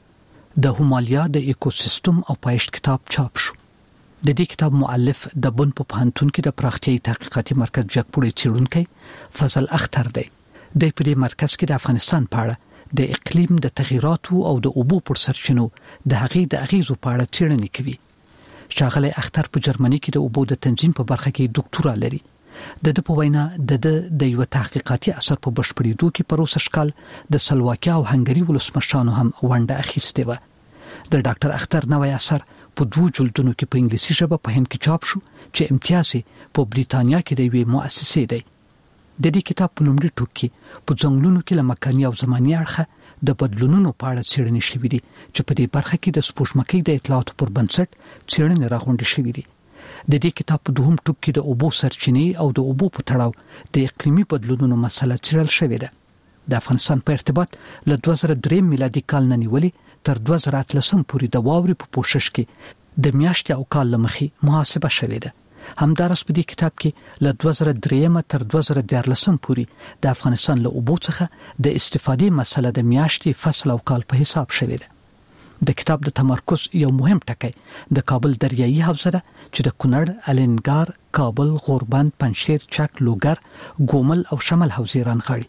د همالیا د ایکوسیستم او پایښت کتاب چاپ شو. د دې کتاب مؤلف د بن په پوهنتون کې د پراختیايي تحقیقاتي مرکز جګپوړی څېړونکی فضل اختر دی. د دې مرکز کې د افغانستان په اړه د اقلیم د تغیراتو او د اوبو پر سرچینو د هغې د اغیزو په اړه څېړنې کوي. ښاغلی اختر په جرمني کې د اوبو د تنظیم په برخه کې ډاکټورا لري. د د په وینا د د یو تحقیقاتي اثر په بشپړېدو کې پروسه شکل د سلواکیا او هنګري ولسمشرانو هم ونډه اخیستې و. د ډاکټر اختر نوی اثر په دوه جلدونو کې په انګلیسي ژبه په هند کې چاپ شو چې امتیاز په بریتانیا کې د یوې مؤسسې دی. د دې کتاب په لومړي ټوک کې په ځنګلونو کې له مکاني او زماني اړخه د بدلونونو په اړه څېړنې شوې دي چې په دې برخه کې د سپوږمکۍ د اطلاعاتو پر بنسټ څېړنې راغونډې شوې دي. د دې کتاب په دوهم ټوک کې د اوبو سرچینې او د اوبو په تړاو د اقلیمي بدلونونو مسله څېړل شوې ده. د افغانستان په ارتباط له دوه زره درې میلادي کال نه نیولې تر دوه زره اتلسم پورې د واورې په پوښښ کې د میاشتې او کال لمخې محاسبه شوې ده. همدارس په دې کتاب کې له دوه زره درې تر دوه زره دیارلسم پورې د افغانستان له اوبو څخه د استفادې مسله د میاشتې، فصل او کال په حساب شوې ده. د کتاب د تمرکز یو مهم ټکی د کابل دریایي حوزه ده چې د کونړ، الینګار، کابل، غوربند، پنجشیر، چک، لوګر، ګومل او شمال حوزې رانغاړي.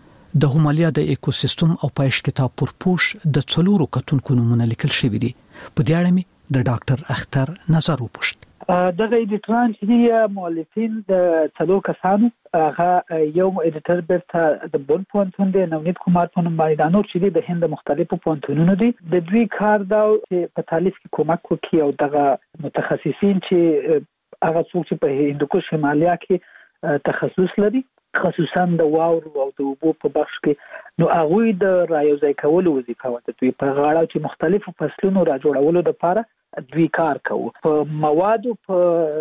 د همالیا د ایکوسیستم او پایښت کتاب پر پوښ د څلورو کتونکو نومونه لیکل شوي دي. په دې اړه مې د ډاکټر اختر نظر وپوښت. دغه ایډیټران چې دی مؤلفین د څلور کسانو، هغه یو ایډیټر بیرته د بن پوهنتون دی، نونید کمار په نوم باندې، دا نور چې دی د هند د مختلفو پوهنتونونو دي. د دوی کار دا چې په تالیف کې کومک وکړي او دغه متخصصین چې هغه څوک چې په هندوکش شمالیا کې تخصص لري، خصوصا د واورو او د اوبو په بخش کې، نو هغه د رايوځای کولو وظیفه وته دوی په غاړه چې مختلفو فصلونو را جوړولو لپاره دوی کار کوي. په موادو په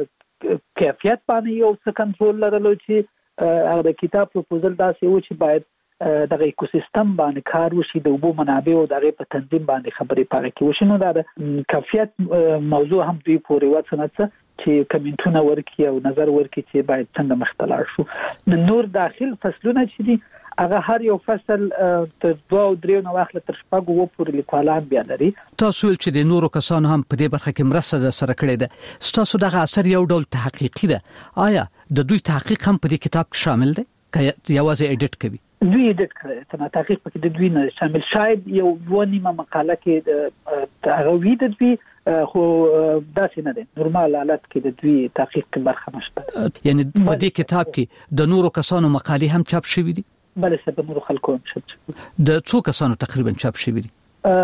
کیفیت باندې یو څه کنټرول لرلو چې هغه د کتاب پروپوزل داسې و چې باید دغه ایکوسیستم باندې کار وشي، د اوبو منابع او دغه په تنظیم باندې خبرې پاره کې وشي. نو دا د کیفیت موضوع هم دوی پورې وڅنځه چې کمنټونه ورکړي او نظر ورکړي چې باید څنګه مخته لاړ شو. نور داخل فصلونه چې دي هغه هر یو فصل تر دوه او درې نو واخله تر شپږ وو پورې لیکوالان بیا لري. تاسو چې د نورو کسانو هم په دې برخه کې مرسته سره کړې ده، تاسو دغه اثر یو ډول تحقیقي ده، آیا د دوی تحقیق هم په دې کتاب کې شامل دی که یوازې اډیټ کوي؟ دوی اډیټ کړی، ته تحقیق پکې د دوی نه شامل. شاید یو ونیمه مقاله کې هغه وی د دوی خو داسې نه دی، نورمال حالت کې د دوی تحقیق کې برخه نشته. یعنی په دې کتاب کې د نورو کسانو مقالې هم چاپ شوې دي؟ بله سبا نورو خلکو هم چاپ شوي. د څو کسانو تقریبا چاپ شوي دي؟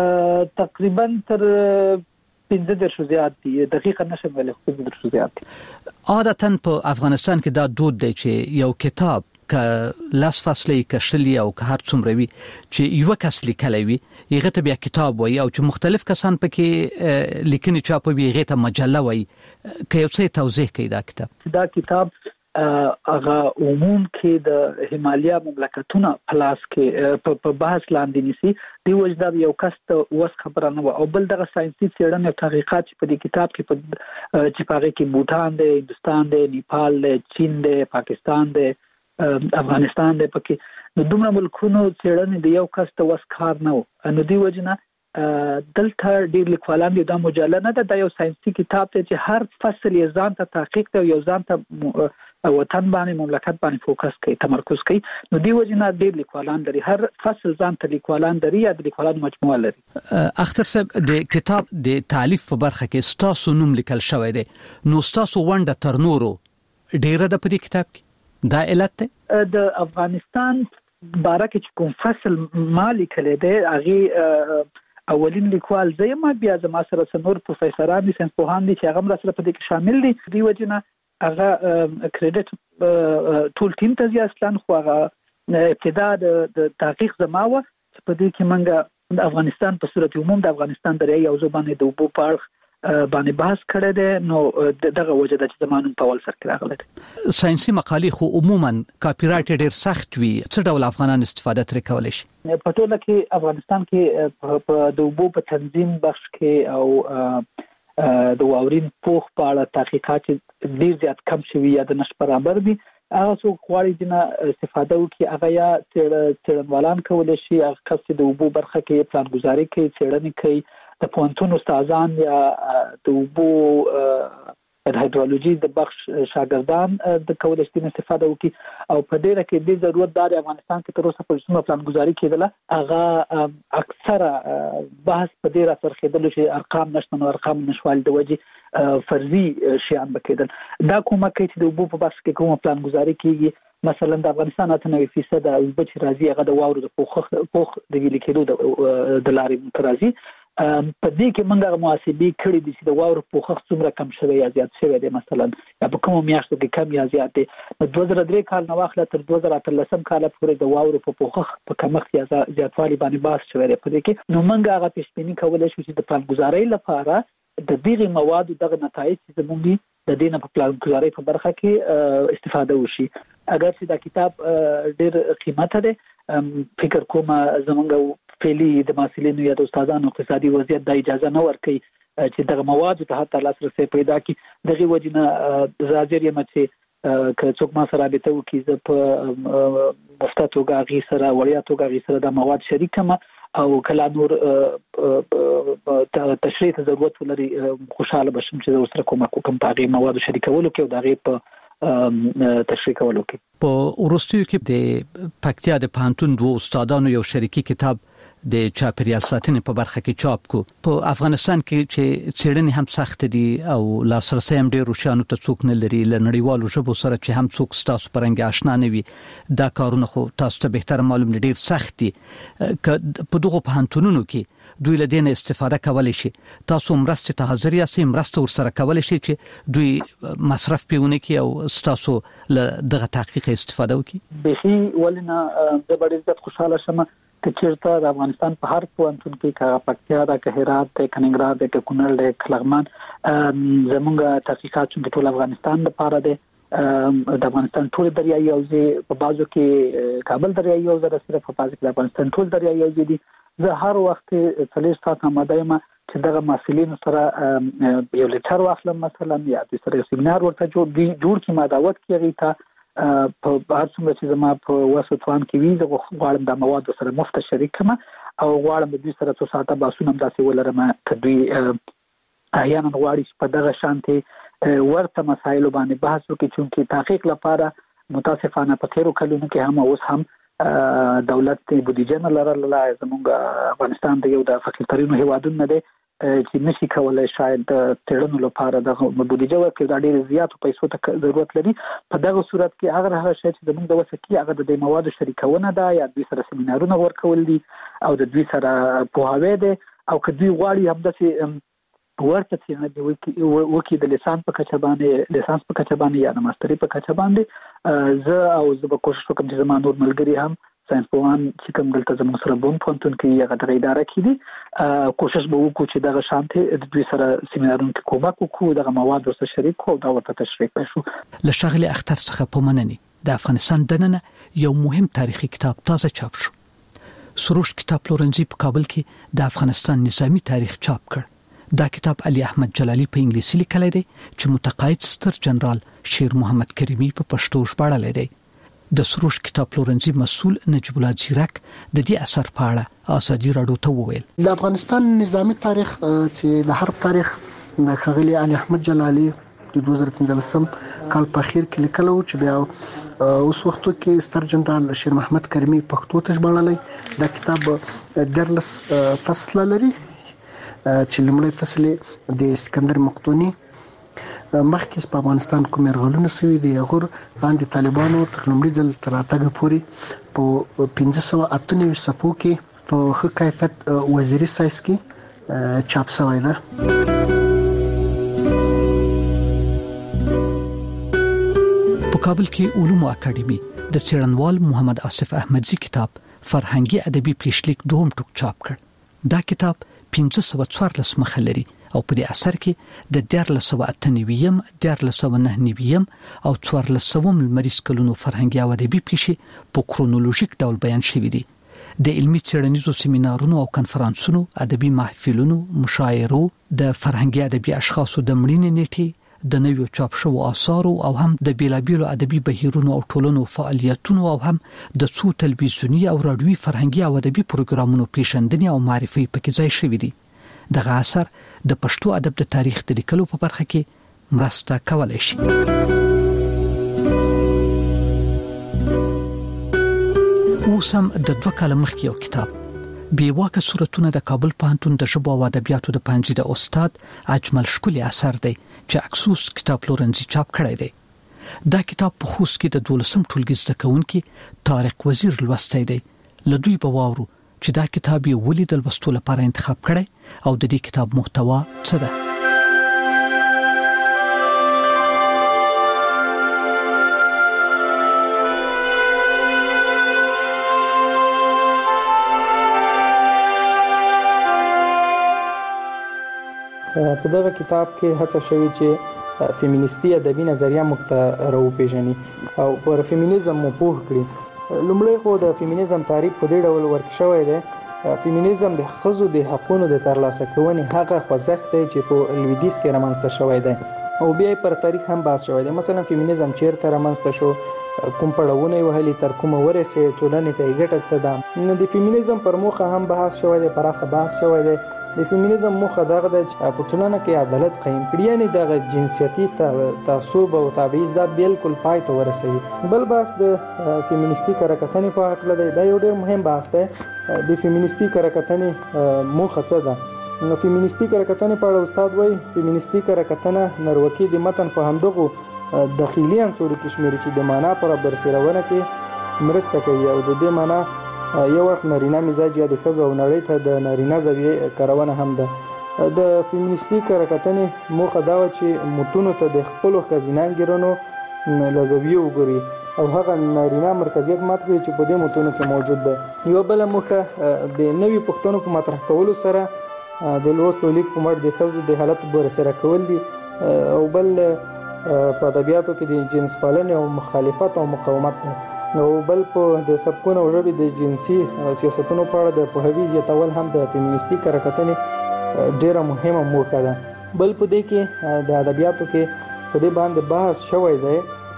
تقریبا تر پنځه درشو زیات دي، دقیقا نشم ویلی خو پنځه درشو زیات دي. عادتا په افغانستان کې دا دود دی چې یو کتاب که لاس فصلې که شلي او که هر څومره وي چې یو کس لیکلی وي هغه ته بیا کتاب وایي، او چې مختلف کسان پکې لیکنې چاپوي هغې ته مجله وایي. که یو څه توضیح کوي دا کتاب؟ دا کتاب هغه عموم کې د هیمالیا مملکتونه پلاس کې په بحث لاندې نیسي. دی وجدا یو کس ته وس خبره نه و، او بل دغه ساينسي څېړنې او تحقیقات چې په دې کتاب کې په چې په هغه کې بوتان دی، هندستان دی، نیپال دی، چین دی، پاکستان دی، افغانستان دی، پکې نو دومره ملکونو څېړنې د یو کس ته وس کار نه و. نو دی وجنه دلته ډېر لیکوالان دي، دا مجله نه ده، دا یو ساينسي کتاب دی چې هر فصل یې ځان ته تحقیق دی، یو ځان ته وطن باندې مملکت باندې فوکس کوي، تمرکز کوي. نو دی وجنه ډېر لیکوالان لري، هر فصل ځان ته لیکوالان لري یا د لیکوالانو مجموعه لري. اختر صاحب د کتاب د تالیف په برخه کې ستاسو نوم لیکل شوی دی، نو ستاسو ونډه تر نورو ډیره ده په دې کتاب کې، دا علت ده؟ د افغانستان باره کې چې کوم فصل ما لیکلی دی هغې اولین لیکوال زه ما بیا زما سره نور پروفیسوران دي، ساینس پوهان دي چې هغه هم راسره په دې کې شامل دي. دی وجنه هغه کریډټ ټول ټیم ته ځي اصلا، خو هغه ابتدا د تحقیق زما وه چې په دې کې موږ د افغانستان په صورت عموم د افغانستان دریایي حوزو باندې د اوبو په اړه باندې بحث کړی دی. نو دغه وجه ده چې زما نوم په اول سر کې راغلی دی. ساینسي مقالې خو عموما کاپي رایټ ډېر سخت وي، څه ډول افغانان استفاده ترې کولی شي؟ په ټوله کې افغانستان کې په د اوبو په تنظیم بخش کې او د واورین پوخ په اړه تحقیقات ډېر زیات کم شوي یا د نشت برابر دي. هغه څوک غواړي چې نه استفاده وکړي، هغه یا څېړنوالان کولی شي، هغه کس چې د اوبو برخه کې پلانګذاري کوي، څېړنې کوي، د پوهنتون استادان یا د اوبو د هایدرولوژي د بخش شاګردان د کولی شي استفاده وکړي. او په ډېره کې د ضرورت دار افغانستان کې تر اوسه پورې څومره پلانګذاري کېدله هغه اکثره بحث په دې راڅرخېدلو چې ارقام نشته، نو ارقام نشوالي د وجې فرضي شیان به کېدل. دا کومه کوي چې د اوبو په بخش کې کومه پلانګذاري کېږي، مثلا د افغانستان اته نوي فیصد اوبه چې راځي هغه د واورو د پوخ پوخ د ویلې کېدو د لارې راځي. په دې کې موږ محاسبې کړې دي چې د واورو پوښښ څومره کم شوی یا زیات شوی دی، مثلا یا په کومو میاشتو کې کم یا زیات دی. نو دوه زره درې کال نه واخله تر دوه زره اتلسم کال پورې د واورو په پوښښ په کمښت یا زیاتوالي باندې بحث شوی دی. په دې کې نو موږ هغه پیشبیني کولی شو چې د پلانګذارۍ لپاره د دغې موادو دغه نتایج چې زموږ دي د دې نه په پلانګذارۍ په برخه کې استفاده وشي. اگر چې دا کتاب ډېر قیمته دی، فکر کوم زموږ فعلی د محصلینو یا د استادانو اقتصادي وضعیت د اجازه نه ورکوي چې دغه موادو ته حتی لاسرسی پیدا کړي. دغې وجې نه زه حاضر یم چې که څوک ما سره رابطه وکړي، زه په مفته توګه هغې سره وړیا توګه هغې سره دا مواد شریک کړم، او کله نور تشریح ته ضرورت ولري خوشحاله بشم چې زه ورسره کومک وکړم په هغې موادو شریکولو کې او د هغې په تشریح کولو کې. په وروستیو کې د پکتیا د پوهنتون دوه استادانو یو شریکي کتاب د چاپیریال ساتنې په برخه کې چاپ کو. په افغانستان کې چې څېړنې هم سخت دي او لاسرسی هم ډېر روشانو ته څوک نه لري، له نړیوالو ژبو سره چې هم څوک ستاسو په رنګ آشنا نه وي، دا کارونه خو تاسو ته بهتر معلوم دي ډېر سخت دي. که په دغو پوهنتونونو کې دوی له دې نه استفاده کولی شي، تاسو مرستې ته حاضر یاستئ، مرسته ورسره کولی شي چې دوی مصرف پرې ونه کړي او ستاسو له دغه تحقیق استفاده وکړي؟ بیخي ولې نه، زه به ډېر زیات خوشحاله شم که چېرته د افغانستان په هر پوهنتون کې، که پکتیا ده، که هرات ده، که ننګرهار ده، که کونړ ده، که لغمان، زموږ تحقیقات چونکې ټول افغانستان لپاره دی. د افغانستان ټول دریایي حوزې، په بعضو کې کابل دریایي حوزه ده، صرف په بعضو کې د افغانستان ټول دریایي حوزې دي. زه هر وخت څلور ساعت آماده یم چې دغه مسلین سره یو لیکچر واخلم مثلا یا د سره سیمینار ورته جوړ جوړ کی ما دعوت کیږي ته په هر څومره چې زما په وسوتوان کې وي زه غواړم د مواد سره مفت شریک کما او غواړم د دوی سره څو ساعته باسونه داسې ولرم ته دوی احیانا غواړي په دغه شانتي ورته مسایل باندې بحث وکړي چې تحقیق لپاره متاسفانه په تیرو کلونو کې هم اوس هم دولت بودیجه نه لرله زموږ افغانستان د یو د فقیرترینو هیوادونو دی چې نشي کولای شاید تړونو لپاره د بودیجه ورکړي د ډېر زیاتو پیسو ته ضرورت لري په دغه صورت کې هغه هغه شی چې زموږ د وسکی هغه د موادو شریکونه ده یا د سره سیمینارونه ورکول دي او د دوی سره پوهاوی ده او که دوی غواړي هم د ورته چې د وکی وکی د لیسانس په کچه باندې لیسانس په کچه باندې یا د ماستری په کچه باندې زه او زه به کوشش وکم چې زما نور ملګری هم ساينس پوهان چې کوم دلته زموږ سره بون پونتون کې هغه د اداره کې دي کوشش به وکړو چې دغه شانته د دوی سره سیمینارونو کې کومک وکړو دغه مواد سره شریک کوو دا ورته تشریح وشو. له شغله اختر څخه په منني د افغانستان دننه یو مهم تاریخي کتاب تازه چاپ شو. سروش کتاب پلورنځي په کابل کې د افغانستان نظامی تاریخ چاپ کړ. دا کتاب علي احمد جلالي په انګلیسي لیکلی دی چې متقاعد ستر جنرال شیر محمد کریمی په پښتو ژباړلی دی. د سروش کتاب پلورنځي مسؤل نجیب الله زیرک د دې اثر په اړه ازادي راډیو ته وویل د افغانستان نظامی تاریخ چې د حرب تاریخ د خغلی علي احمد جلالي د دوه زره پنځلسم کال په اخر کې لیکلو چې بیا اوس وخت کې ستر جنرال شیر محمد کریمی پښتو ته ژباړلی. دا کتاب درلس فصل لري چې لمړی فصل د اسکندر مقدوني مخکې په افغانستان کوم يرغلونه شوي دي غور باندې طالبانو تر لمړي ځل تر اتګ پورې په پنځه سوه اته نوي صفحو کې په ښه کیفیت وزیري سایز کې چاپ شوی ده. په کابل کې علومو اکاډمي د څېړنوال محمد آصف احمدزي کتاب فرهنګي ادبي پیشلیک دوم ټوک چاپ کړ. دا کتاب پنځه سوه څوارلس مخه لري او په دې اثر کې د دیارلس سوه اته نوي دیارلس سوه نهه نوي او څوارلس سوه لمریز کلونو فرهنګي او ادبي پیښې په کرونولوژیک ډول بیان شوي دي. د علمي څېړنیزو سیمینارونو او کنفرانسونو ادبي محفلونو مشاعرو د فرهنګي ادبي اشخاصو د مړینې نیټې د نویو چاپ شوو آثارو او هم د بیلابیلو ادبي بهیرونو او ټولنو فعالیتونو او هم د څو تلویزیونی او رادیوي فرهنګي او ادبي پروګرامونو پیښندنې او معرفي پکې ځای شوی دی. دغه اثر د پښتو ادب د تاریخ د لیکلو په برخه کې مرسته کولای شي. اوس هم د دوه کال مخکې یو کتاب بیواکه صورتونه د کابل پوهنتون د ژبو او ادبیاتو د پنځه د استاد اجمل شکلی اثر دی چې اکسوس کتاب پلورنځي چاپ کړی دی. دا کتاب په خوست کې د دولسم ټولګي زده کوونکي طارق وزیر لوستی دی. له دوی به واورو چې دا کتاب یې ولې د لوستلو لپاره انتخاب کړی او د دې کتاب محتوا څه ده. په دغه کتاب کې هڅه شوې چې فیمینیستي ادبي نظریه موږ ته راوپېژني او پر فیمینیزم مو پوه کړي. لومړی خو د فیمینیزم تعریف په دې ډول ورکړل شوی دی. فیمینیزم د ښځو د حقوقو د ترلاسه کونې هغه خوځښت دی چې په لویدیځ کې رامنځته شوی دی او بیا پر تاریخ هم بحث شوی دی. مثلا فیمینیزم چیرته رامنځته شو، کوم پړاوونه وهلي، تر کومه ورسېد، ټولنې ته یې ګټه څه ده. نو د فیمینیزم پر موخه هم بحث شوی دی، پراخه بحث شوی دی. د فیمینیزم موخه دغه ده چې په ټولنه کې عدالت قایم کړي، یعنی دغه جنسیتي تعصب او تبعیض دا بالکل پای ته ورسوي. بل بحث د فیمینیستي کارکتنې په اړه دی. دا یو ډېر مهم بحث دی. د فیمینیستي کارکتنې موخه څه ده؟ نو فیمینیستي کارکتنې په اړه استاد وایي فیمینیستي کارکتنه نروکی د متن په همدغو داخلي عنصرو کې شمیري چې د معنا پر برسېرونه کې مرسته کوي او د دې معنا یو وخت نارینه مزاج یا د ښځو او نړۍ ته د نارینه زاویې کارونه هم ده. د فیمینیستي کارکتنې موخه دا وه چې متونو ته د خپلو ښځینه انګیرنو له زاویې وګوري او هغه نارینه مرکزیت مات کړي چې په دې متونو کې موجود ده. یوه بله موخه د نوي پوښتنو په مطرح کولو سره د لوست او لیک په مټ د ښځو د حالت برسېره کول دي او بل په ادبیاتو کې د جنس پالنې او مخالفت او مقاومت ده. نو بل په د سبکونو او ژبې د جنسي سیاستونو په اړه د پوهاوي زیاتول هم د فیمینیستي کارکتنې ډیره مهمه موخه ده. بل په دې کې د ادبیاتو کې په دې باندې بحث شوی دی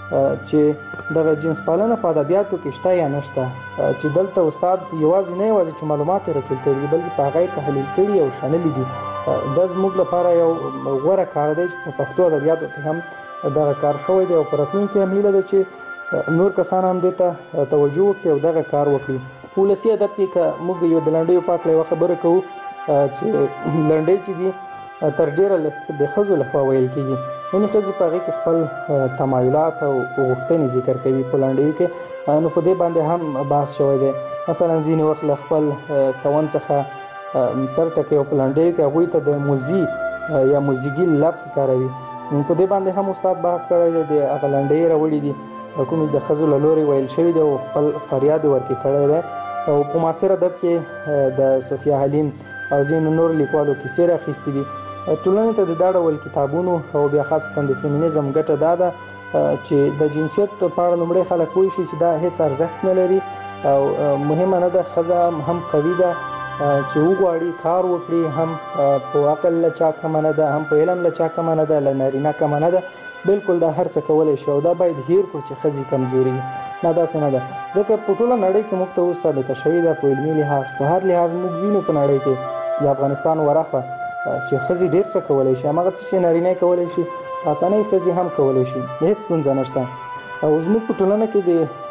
چې دغه جنس پالنه په ادبیاتو کې شته یا نشته، چې دلته استاد یوازې نه یوازې چې معلومات راټول کړي بلکې په هغه تحلیل کړي او شامل دي. دا زموږ لپاره یو غوره کار دی چې په پښتو ادبیاتو کې هم دغه کار شوی دی او په راتلونکي کې هیله ده چې نور کسان هم دې ته توجه وکړي او دغه کار وکړي. په ولسي ادب کې که موږ یو د لنډیو په اړه یوه خبره کوو چې لنډۍ چې دي تر ډیره د ښځو لخوا ویل کېږي، یعنې ښځې په هغې کې خپل تمایلات او غوښتنې ذکر کوي په لنډیو کې. نو په دې باندې هم بحث شوی دی. مثلا ځینې وخت له خپل کوند څخه سر ټکی او په لنډیو کې هغوی ته د موزي یا موزیګي لفظ کاروي. په دې باندې هم استاد بحث کړی دی. د هغه لنډۍ راوړي دي کومې د ښځو له لورې ویل شوي دي او خپل فریاد یې ورکې کړی دی. او په معاصر ادب کې د صفیه حلیم او ځینو نور لیکوالو کیسې راخیستې دي. ټولنې ته د دا ډول کتابونو او بیا خاصتا د فیمینیزم ګټه دا ده چې د جنسیت په اړه لومړی خلک پوه شي چې دا هیڅ ارزښت نه لري او مهمه نه ده. ښځه هم قوي ده چې وغواړي کار وکړي، هم په عقل له چا کمه نه ده، هم په علم له چا کمه نه ده، له نارینه کمه نه ده. بالکل دا هر څه کولی شي او دا باید هیر کړو چې ښځې کمزوري دي. نه داسې نه ده، ځکه په ټوله نړۍ کې موږ ته اوس ثابته شوې ده په علمي لحاظ په هر لحاظ موږ وینو په نړۍ کې د افغانستان ورخه چې ښځې ډېر څه کولی شي. هماغه څه چې نارینه کولی شي په اسانۍ ښځې هم کولی شي، هېڅ ستونزه نشته. او زموږ په ټولنه کې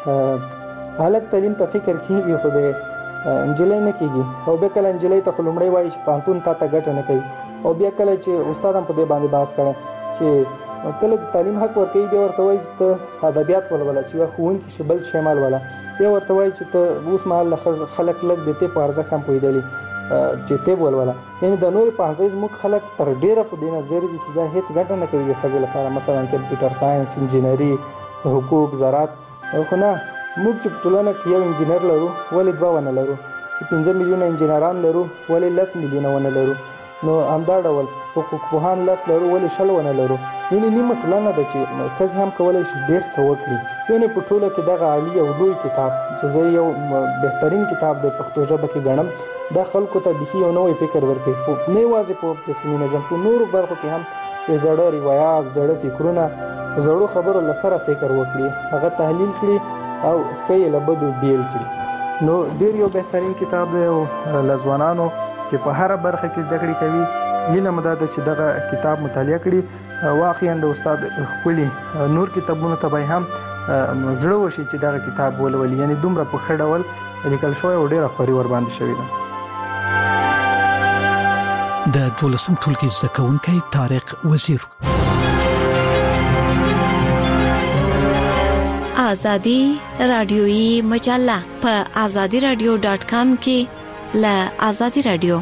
د هلک تعلیم ته فکر کېږي خو د نجلۍ نه کېږي. او بیا کله نجلۍ ته خو لومړی وایي چې پوهنتون تا ته ګټه نه کوي. او بیا کله چې استاد هم په دې باندې بحث کړی چې کله د تعلیم حق ورکوي بیا ورته وایي چې ته ادبیات ولوله، چې یوه ښوونکي شي بل شی مه لوله. بیا ورته وایي چې ته اوس مهال خلک لږ د طب په ارزښت هم پوهېدلي چې طب ولوله. یعنې د نورې پوهنځۍ زموږ خلک تر ډېره په دې نظر دي چې دا هېڅ ګټه نه کوي د ښځې لپاره، مثلا کمپیوټر ساینس، انجینري، حقوق، زراعت. خو نه، موږ چې په ټولنه کې یو انجینر لرو ولې دوه ونه لرو، چې پنځه میلیونه انجینران لرو ولې لس میلیونه ونه لرو. نو همدا ډول حقوق پوهان لس لرو ولې شل ونه لرو. یعنې نیمه ټولنه ده چې ښځې هم کولی شي ډېر څه وکړي. یعنې په ټوله کې دغه عالي او لوی کتاب چې زه یو بهترین کتاب د پښتو ژبه کې ګڼم، دا خلکو ته بیخي یو نوی فکر ورکوي، نه یوازې په فیمینیزم، په نورو برخو کې هم د زړه روایات، زړه فکرونه، زړو خبرو له سره فکر وکړي، هغه تحلیل کړي او ښه یې له بدو بیل کړي. نو ډېر یو بهترین کتاب دی او له ځوانانو چې په هره برخه کې زده کړې کوي هیله مې دا ده چې دغه کتاب مطالعه کړي. واقعا د استاد ښکلي نور کتابونو ته به هم زړه وشي چې دغه کتاب ولولي. یعنې دومره په ښه ډول لیکل شوی او ډېره خوري ورباندې شوې ده. د دولسم ټولګي زده کوونکی طارق وزیر. آزادی رادیویی مجله په آزادی رادیو ډاټ کام کې له آزادی رادیو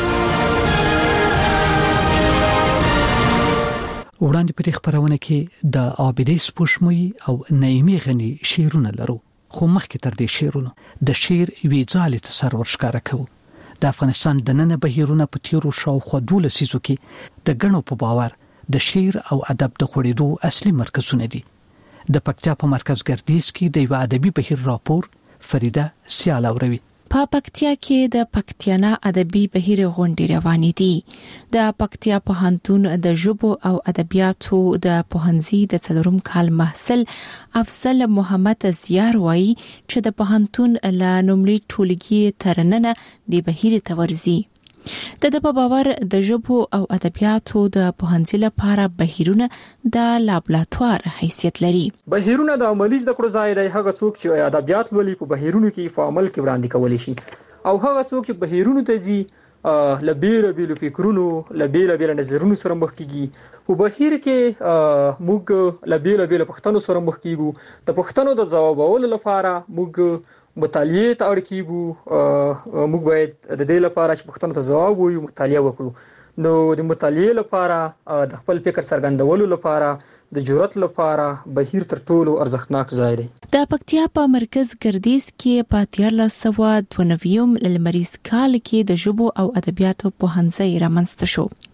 وړاندې په خبرونه کې د عابدې سپوږمۍ او نعیمي غني شعرونه لرو. خو مخکې تر دې شعرونو د شعر وی ځالې تصور ښکارا کوو. د افغانستان د نن بهیرونه په تیرو شاوخوا دوله سیزو کې د غنو په باور د شعر او ادب د خورېدو اصلي مرکزونه دي. د پکتیا په مرکز ګردیز کې د یو ادبي بهیر راپور فریده سیالاوروي. په پکتیا کې د پکتیانا ادبي بهیر غونډې روانې دي. د پکتیا پوهنتون د ژبو او ادبیاتو د پوهنځي د څلورم کال محصل افضل محمد زیار وایي چې د پوهنتون له لومړي ټولګي ترننه د بهیر تورزي. د د په باور د ژبو او ادبیاتو د پوهنځي لپاره بهیرونه د لابراتوار حیثیت لري. بهیرونه د عملي زده کړو ځای دی. هغه څوک چې ادبیات ولي په بهیرونو کې په عمل کې وړاندې کولی شي، او هغه څوک چې بهیرونو ته ځي له بیلو بیلو فکرونو، له بیلو بیلو نظرونو سره مخ کیږي. په بهیر کې موږ له بیلو بیلو پوښتنو سره مخ کیږو. د پوښتنو د ځوابولو لپاره موږ مطالعه ته اړ کیږو. موږ باید د دې لپاره چې پوښتنو ته ځواب ووایو مطالعه وکړو. نو د مطالعه لپاره، د خپل فکر څرګندولو لپاره، د جرأت لپاره بهیر تر ټولو ارزښتناک ځای دی. د پکتیا په مرکز ګردیز کې په تیارلس سوه دوه نوي لمریز کال کې د ژبو او ادبیاتو پوهنځی رامنځته شو.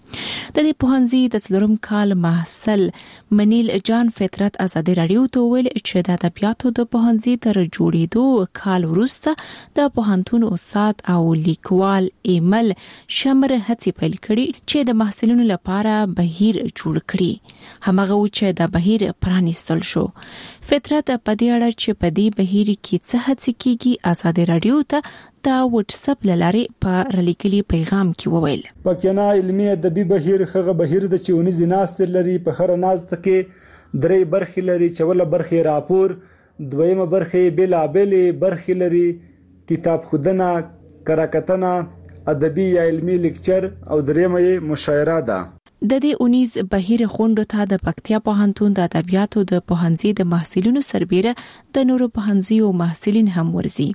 د دې پوهنځي د څلورم کال محصل منیل جان فطرت ازادي رادیو ته ویل چې د ادبیاتو د پوهنځي تر جوړېدو کال وروسته د پوهنتون استاد او لیکوال ایمل شمر هڅې پیل کړي چې د محصلینو لپاره بهیر جوړ کړي. همغه و چې د بهیر پرانیستل شو. فطرت په دې اړه چې په دې بهیر کې څه هڅې کیږي ازادي رادیو ته د واتس اپ لارې په رلیکلي پیغام کې وویل. پکنا علمي ادبي بهیر خغه بهیر د چونی زناست لري په هر ناز تکي درې برخې لري چې ولا برخې راپور دویمه برخې بلابل برخې لري کتاب خودنه کراکتنه ادبي یا علمي لیکچر او دریمه مشاعره ده. د دې اونیز بهیر خوندو ته د پکتیا پوهنتون د ادبیاتو د پوهنځي د محصلینو سربېره د نورو پوهنځیو محصلین هم ورزي.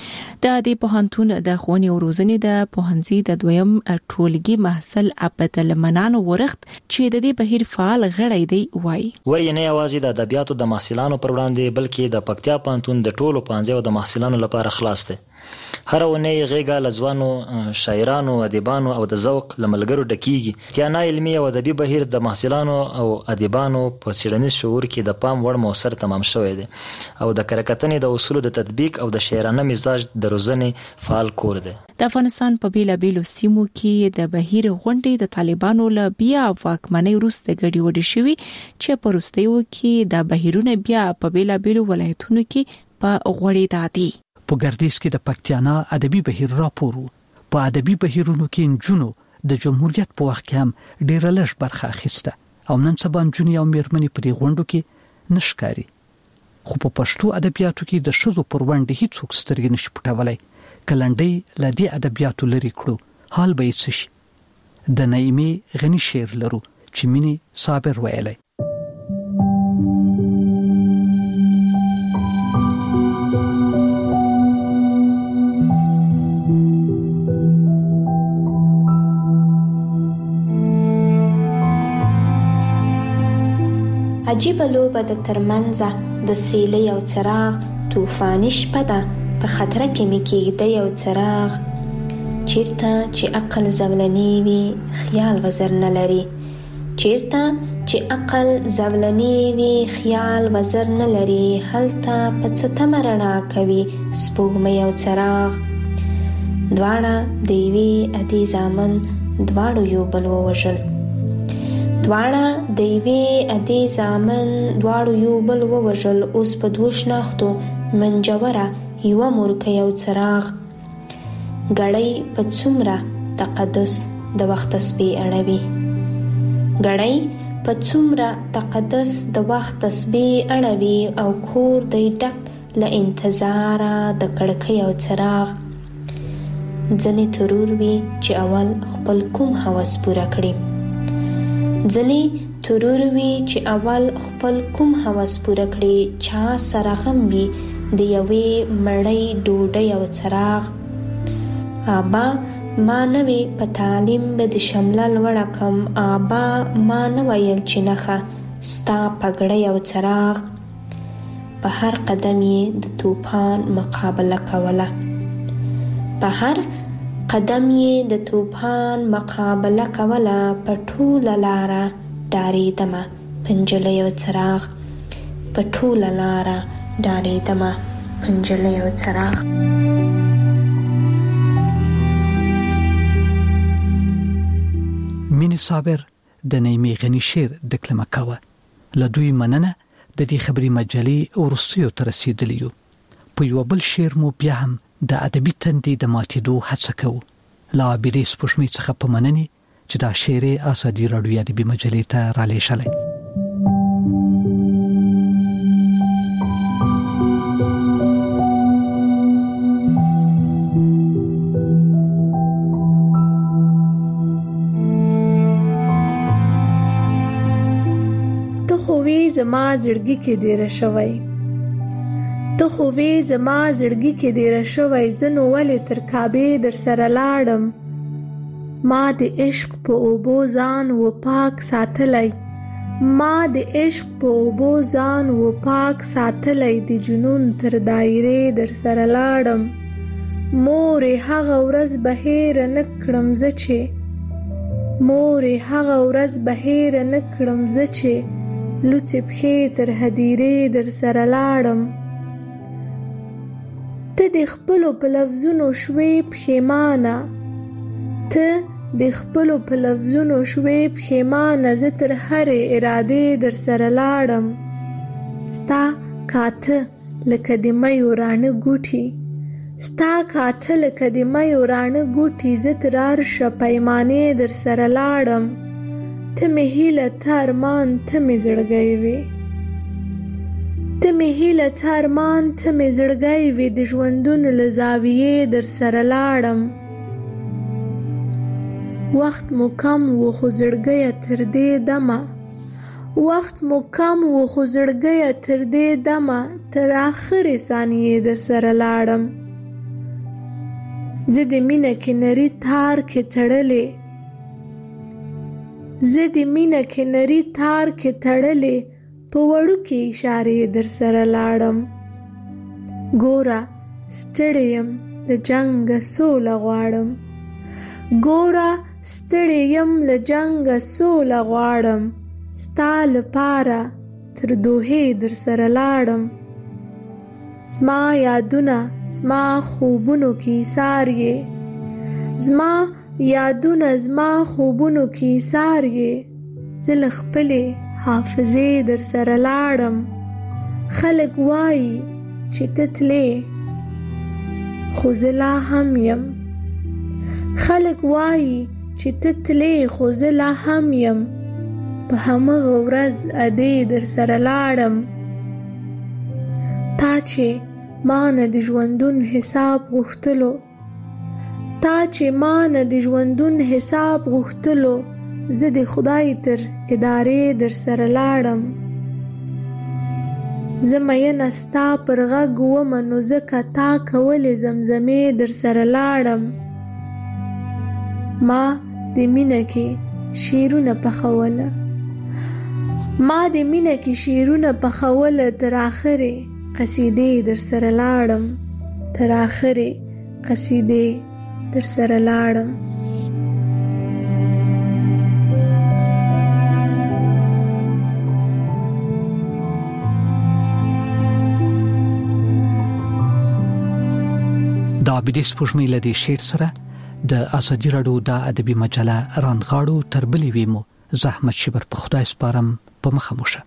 د دې پوهنتون د ښوونې او روزنې د پوهنځي د دویم ټولګي محصل عبدالمنان ورخت چې د دې بهیر فعال غړی دی وایي وایي نه یوازې د ادبیاتو د محصلانو پر وړاندې بلکې د پکتیا پوهنتون د ټولو پوهنځیو د محصلانو لپاره خلاص دی. هر ونه غیګه لزوانو شاعرانو ادیبانو او د ذوق لملګرو ډکیږي. تیانا علمي او ادبي بهیر د محصلانو او ادیبانو په څېړنیز شعور کې د پام وړ موثر تمام شوی دی او د کرکټنې د اصولو د تطبیق او د شاعرانه مزاج د روزنې فعال کور دی. د افغانستان په بیلابیلو سیمو کې د بهیر غونډې د طالبانو له بیا واکمنۍ وروسته ګډې وډې شوي چې په وروستیو کې د بهیرونه بیا په بیلابیلو ولایتونو کې په غوړېدا دي. په ګردیز کې د پکتیانا ادبي بهیر راپور په ادبي بهیرونو کې نجونو د جمهوریت په وخت کې هم ډېر لږ برخه اخیسته او نن سبا نجونې او میرمنې په دې غونډو کې نشکاري. خو په پښتو ادبیاتو کې د شذو پر وړاندې هیڅوک سترګې نشي پټولای. کلنډۍ لدی ادبیاتو لري کړو حال به یې شي. د نایمه غنی شعر لرو چې مینی صابر ویلای. عجیب لوبه د ترمنځه د سیلۍ او څراغ طوفاني شپه ده په خطره کې مې کېږده یو څراغ چیرته چې عقل زولنی وي خیال وزر نه لري چیرته چې عقل زولنی وي خیال وزر نه لري هلته په څه تمه رڼا کوي سپوږمۍ او څراغ دواړه د یوې ادي زامن دواړو یو بل ووژل دواړه د یوې ادي زامن دواړو یو بل ووژل اوس په دوو شناختو منجوره یوه مورکۍ او څراغ ګړۍ په څومره تقدس د وخت تسبیح اړوي ګړۍ په څومره تقدس د وخت تسبیح اړوي او کور دی ډک له انتظاره د کړکۍ او څراغ ځنې ترور وي چې اول خپل کوم هوس پوره کړي ځنې ترور وي چې اول خپل کوم هوس پوره کړي چا سره غم وي د یوې مړۍ ډوډۍ او څراغ آبا ما نه وی په تعلیم به د شمله لوړه کم آبا ما نه ویل چې نښه ستا پګړۍ او څراغ په هر قدم یې د طوفان مقابله کوله په هر قدم یې د طوفان مقابله کوله په ټوله لاره ډارېدمه په نجلۍ او څراغ په ټوله لاره ډارېدمه په نجلۍ او څراغ مینی صابر د نایمه غنی شعر د کلمه کاوه لدوی مننه د دې خبري مجلې ورسیو تر رسیدلیو په یو بل شعر مو بیا هم د ادبي تندې د ماتېدو هڅه کوو لا بيدې سپوږمۍ څخه په مننې چې دا شعر ازادي رادیو ادبي مجلې ته را لېږلی. ته خو وی زما زړګي کې ډېر شوی ته خو وی زما زړګي کې ډېر شوی زنو ولې تر کعبه در سره لاړم ما د عشق په اوبو ځان و پاک ساتلی ما د عشق په اوبو ځان و پاک ساتلی د جنون تر دایره در سره لاړم مور هغه ورځ به هېره نه کړم زه چې مور هغه ورځ بهیر نه کړم زه چې لوڅې پښې تر هدیرې در سره لاړم. ته د خپلو په لفظونو شوې پښېمانه، ته د خپلو په لفظونو شوې پښېمانه، زه تر هرې ارادې در سره لاړم. ستا کاته لکه د میو راڼه ګوټي، ستا کاته لکه د میو راڼه ګوټي، زه تر عرشه پیمانې در سره لاړم. ته مې هیله ته ارمان ته مې زړګی وې، ته مې هیله ته ارمان ته مې زړګی وې، د ژوندون له زاویې در سره لاړم. وخت مو کم و خو زړګیه تر دې دمه، وخت مو کم و خو زړګیه تر دې دمه، تر آخرې ثانیې در سره لاړم. زه د مینه کې نري تار کې تړلې، زه د مینه کې نري تار کې تړلې، په وړوکې اشارې در سره لاړم. ګوره ستړی یم له جنګه سوله غواړم، ګوره ستړی یم له جنګه سوله غواړم، ستا لپاره تر دوحې در سره لاړم. زما یادونه زما خوبونو کې ایثار یې، زما یادونه زما خوبونو کې ایثار یې، زه له خپلې حافظې در سره لاړم. خلک وایي چې ته تلې خو زه لا هم یم، خلک وایي چې ته تلې خو زه لا هم یم، په همغه ورځ ادې در سره لاړم. تا چې ما نه د ژوندون حساب غوښتلو، تا چې ما نه د ژوندون حساب غوښتلو، زه د خدای تر ادارې در سره لاړم. زه مینه ستا پر غږ ومه نو ځکه تا کولې زمزمې در سره لاړم. ما د مینه کې شعرونه پخوله، ما د مینه کې شعرونه پخوله، تر آخرې قصیدې در سره لاړم، تر آخرې قصیدې در سره لاړم. د عابدې سپوږمۍ له دې شعر سره د ازادي راډیو د ادبي مجله رانغاړو تر بلې ویمو زحمت شبر په خدای سپارم په مخه موشه.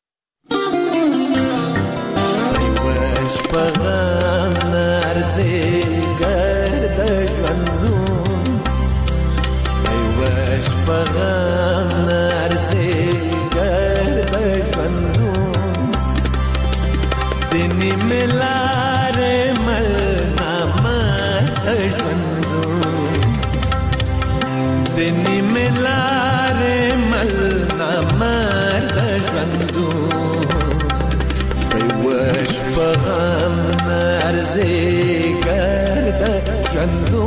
وش پغان ارزه ګرد ژوندون، وش پغان ارزه ګرد ژوندون، دني ملار مل دنی ملار مل نامر دژوندو، وش پغم نرزی گرد ژوندو.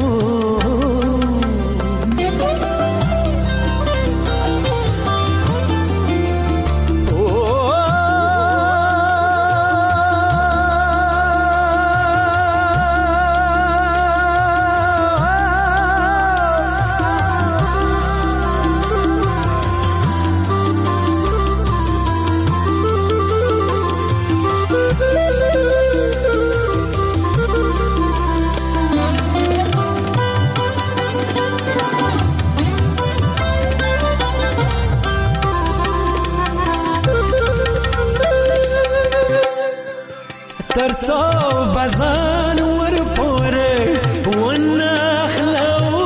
ترڅو بزان ور پورې ونخلو،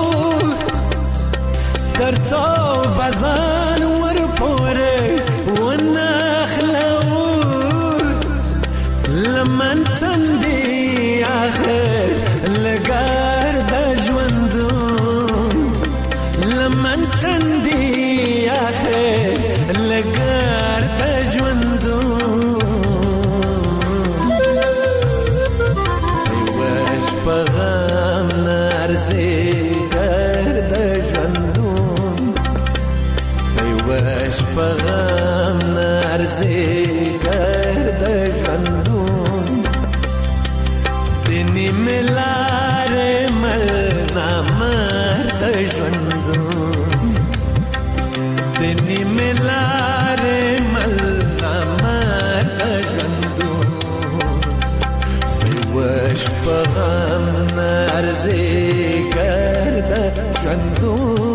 ترڅو بزان ور پورې ونخلو، لمن تندي اخر لګار د ژوندون، لمن تندي اخر لګار د ژوندون. پغم نرزی گرد ژوندون، وش پغم نرزی گرد ژوندون، دنی ملار په غم نارزه ګرځه ژوندون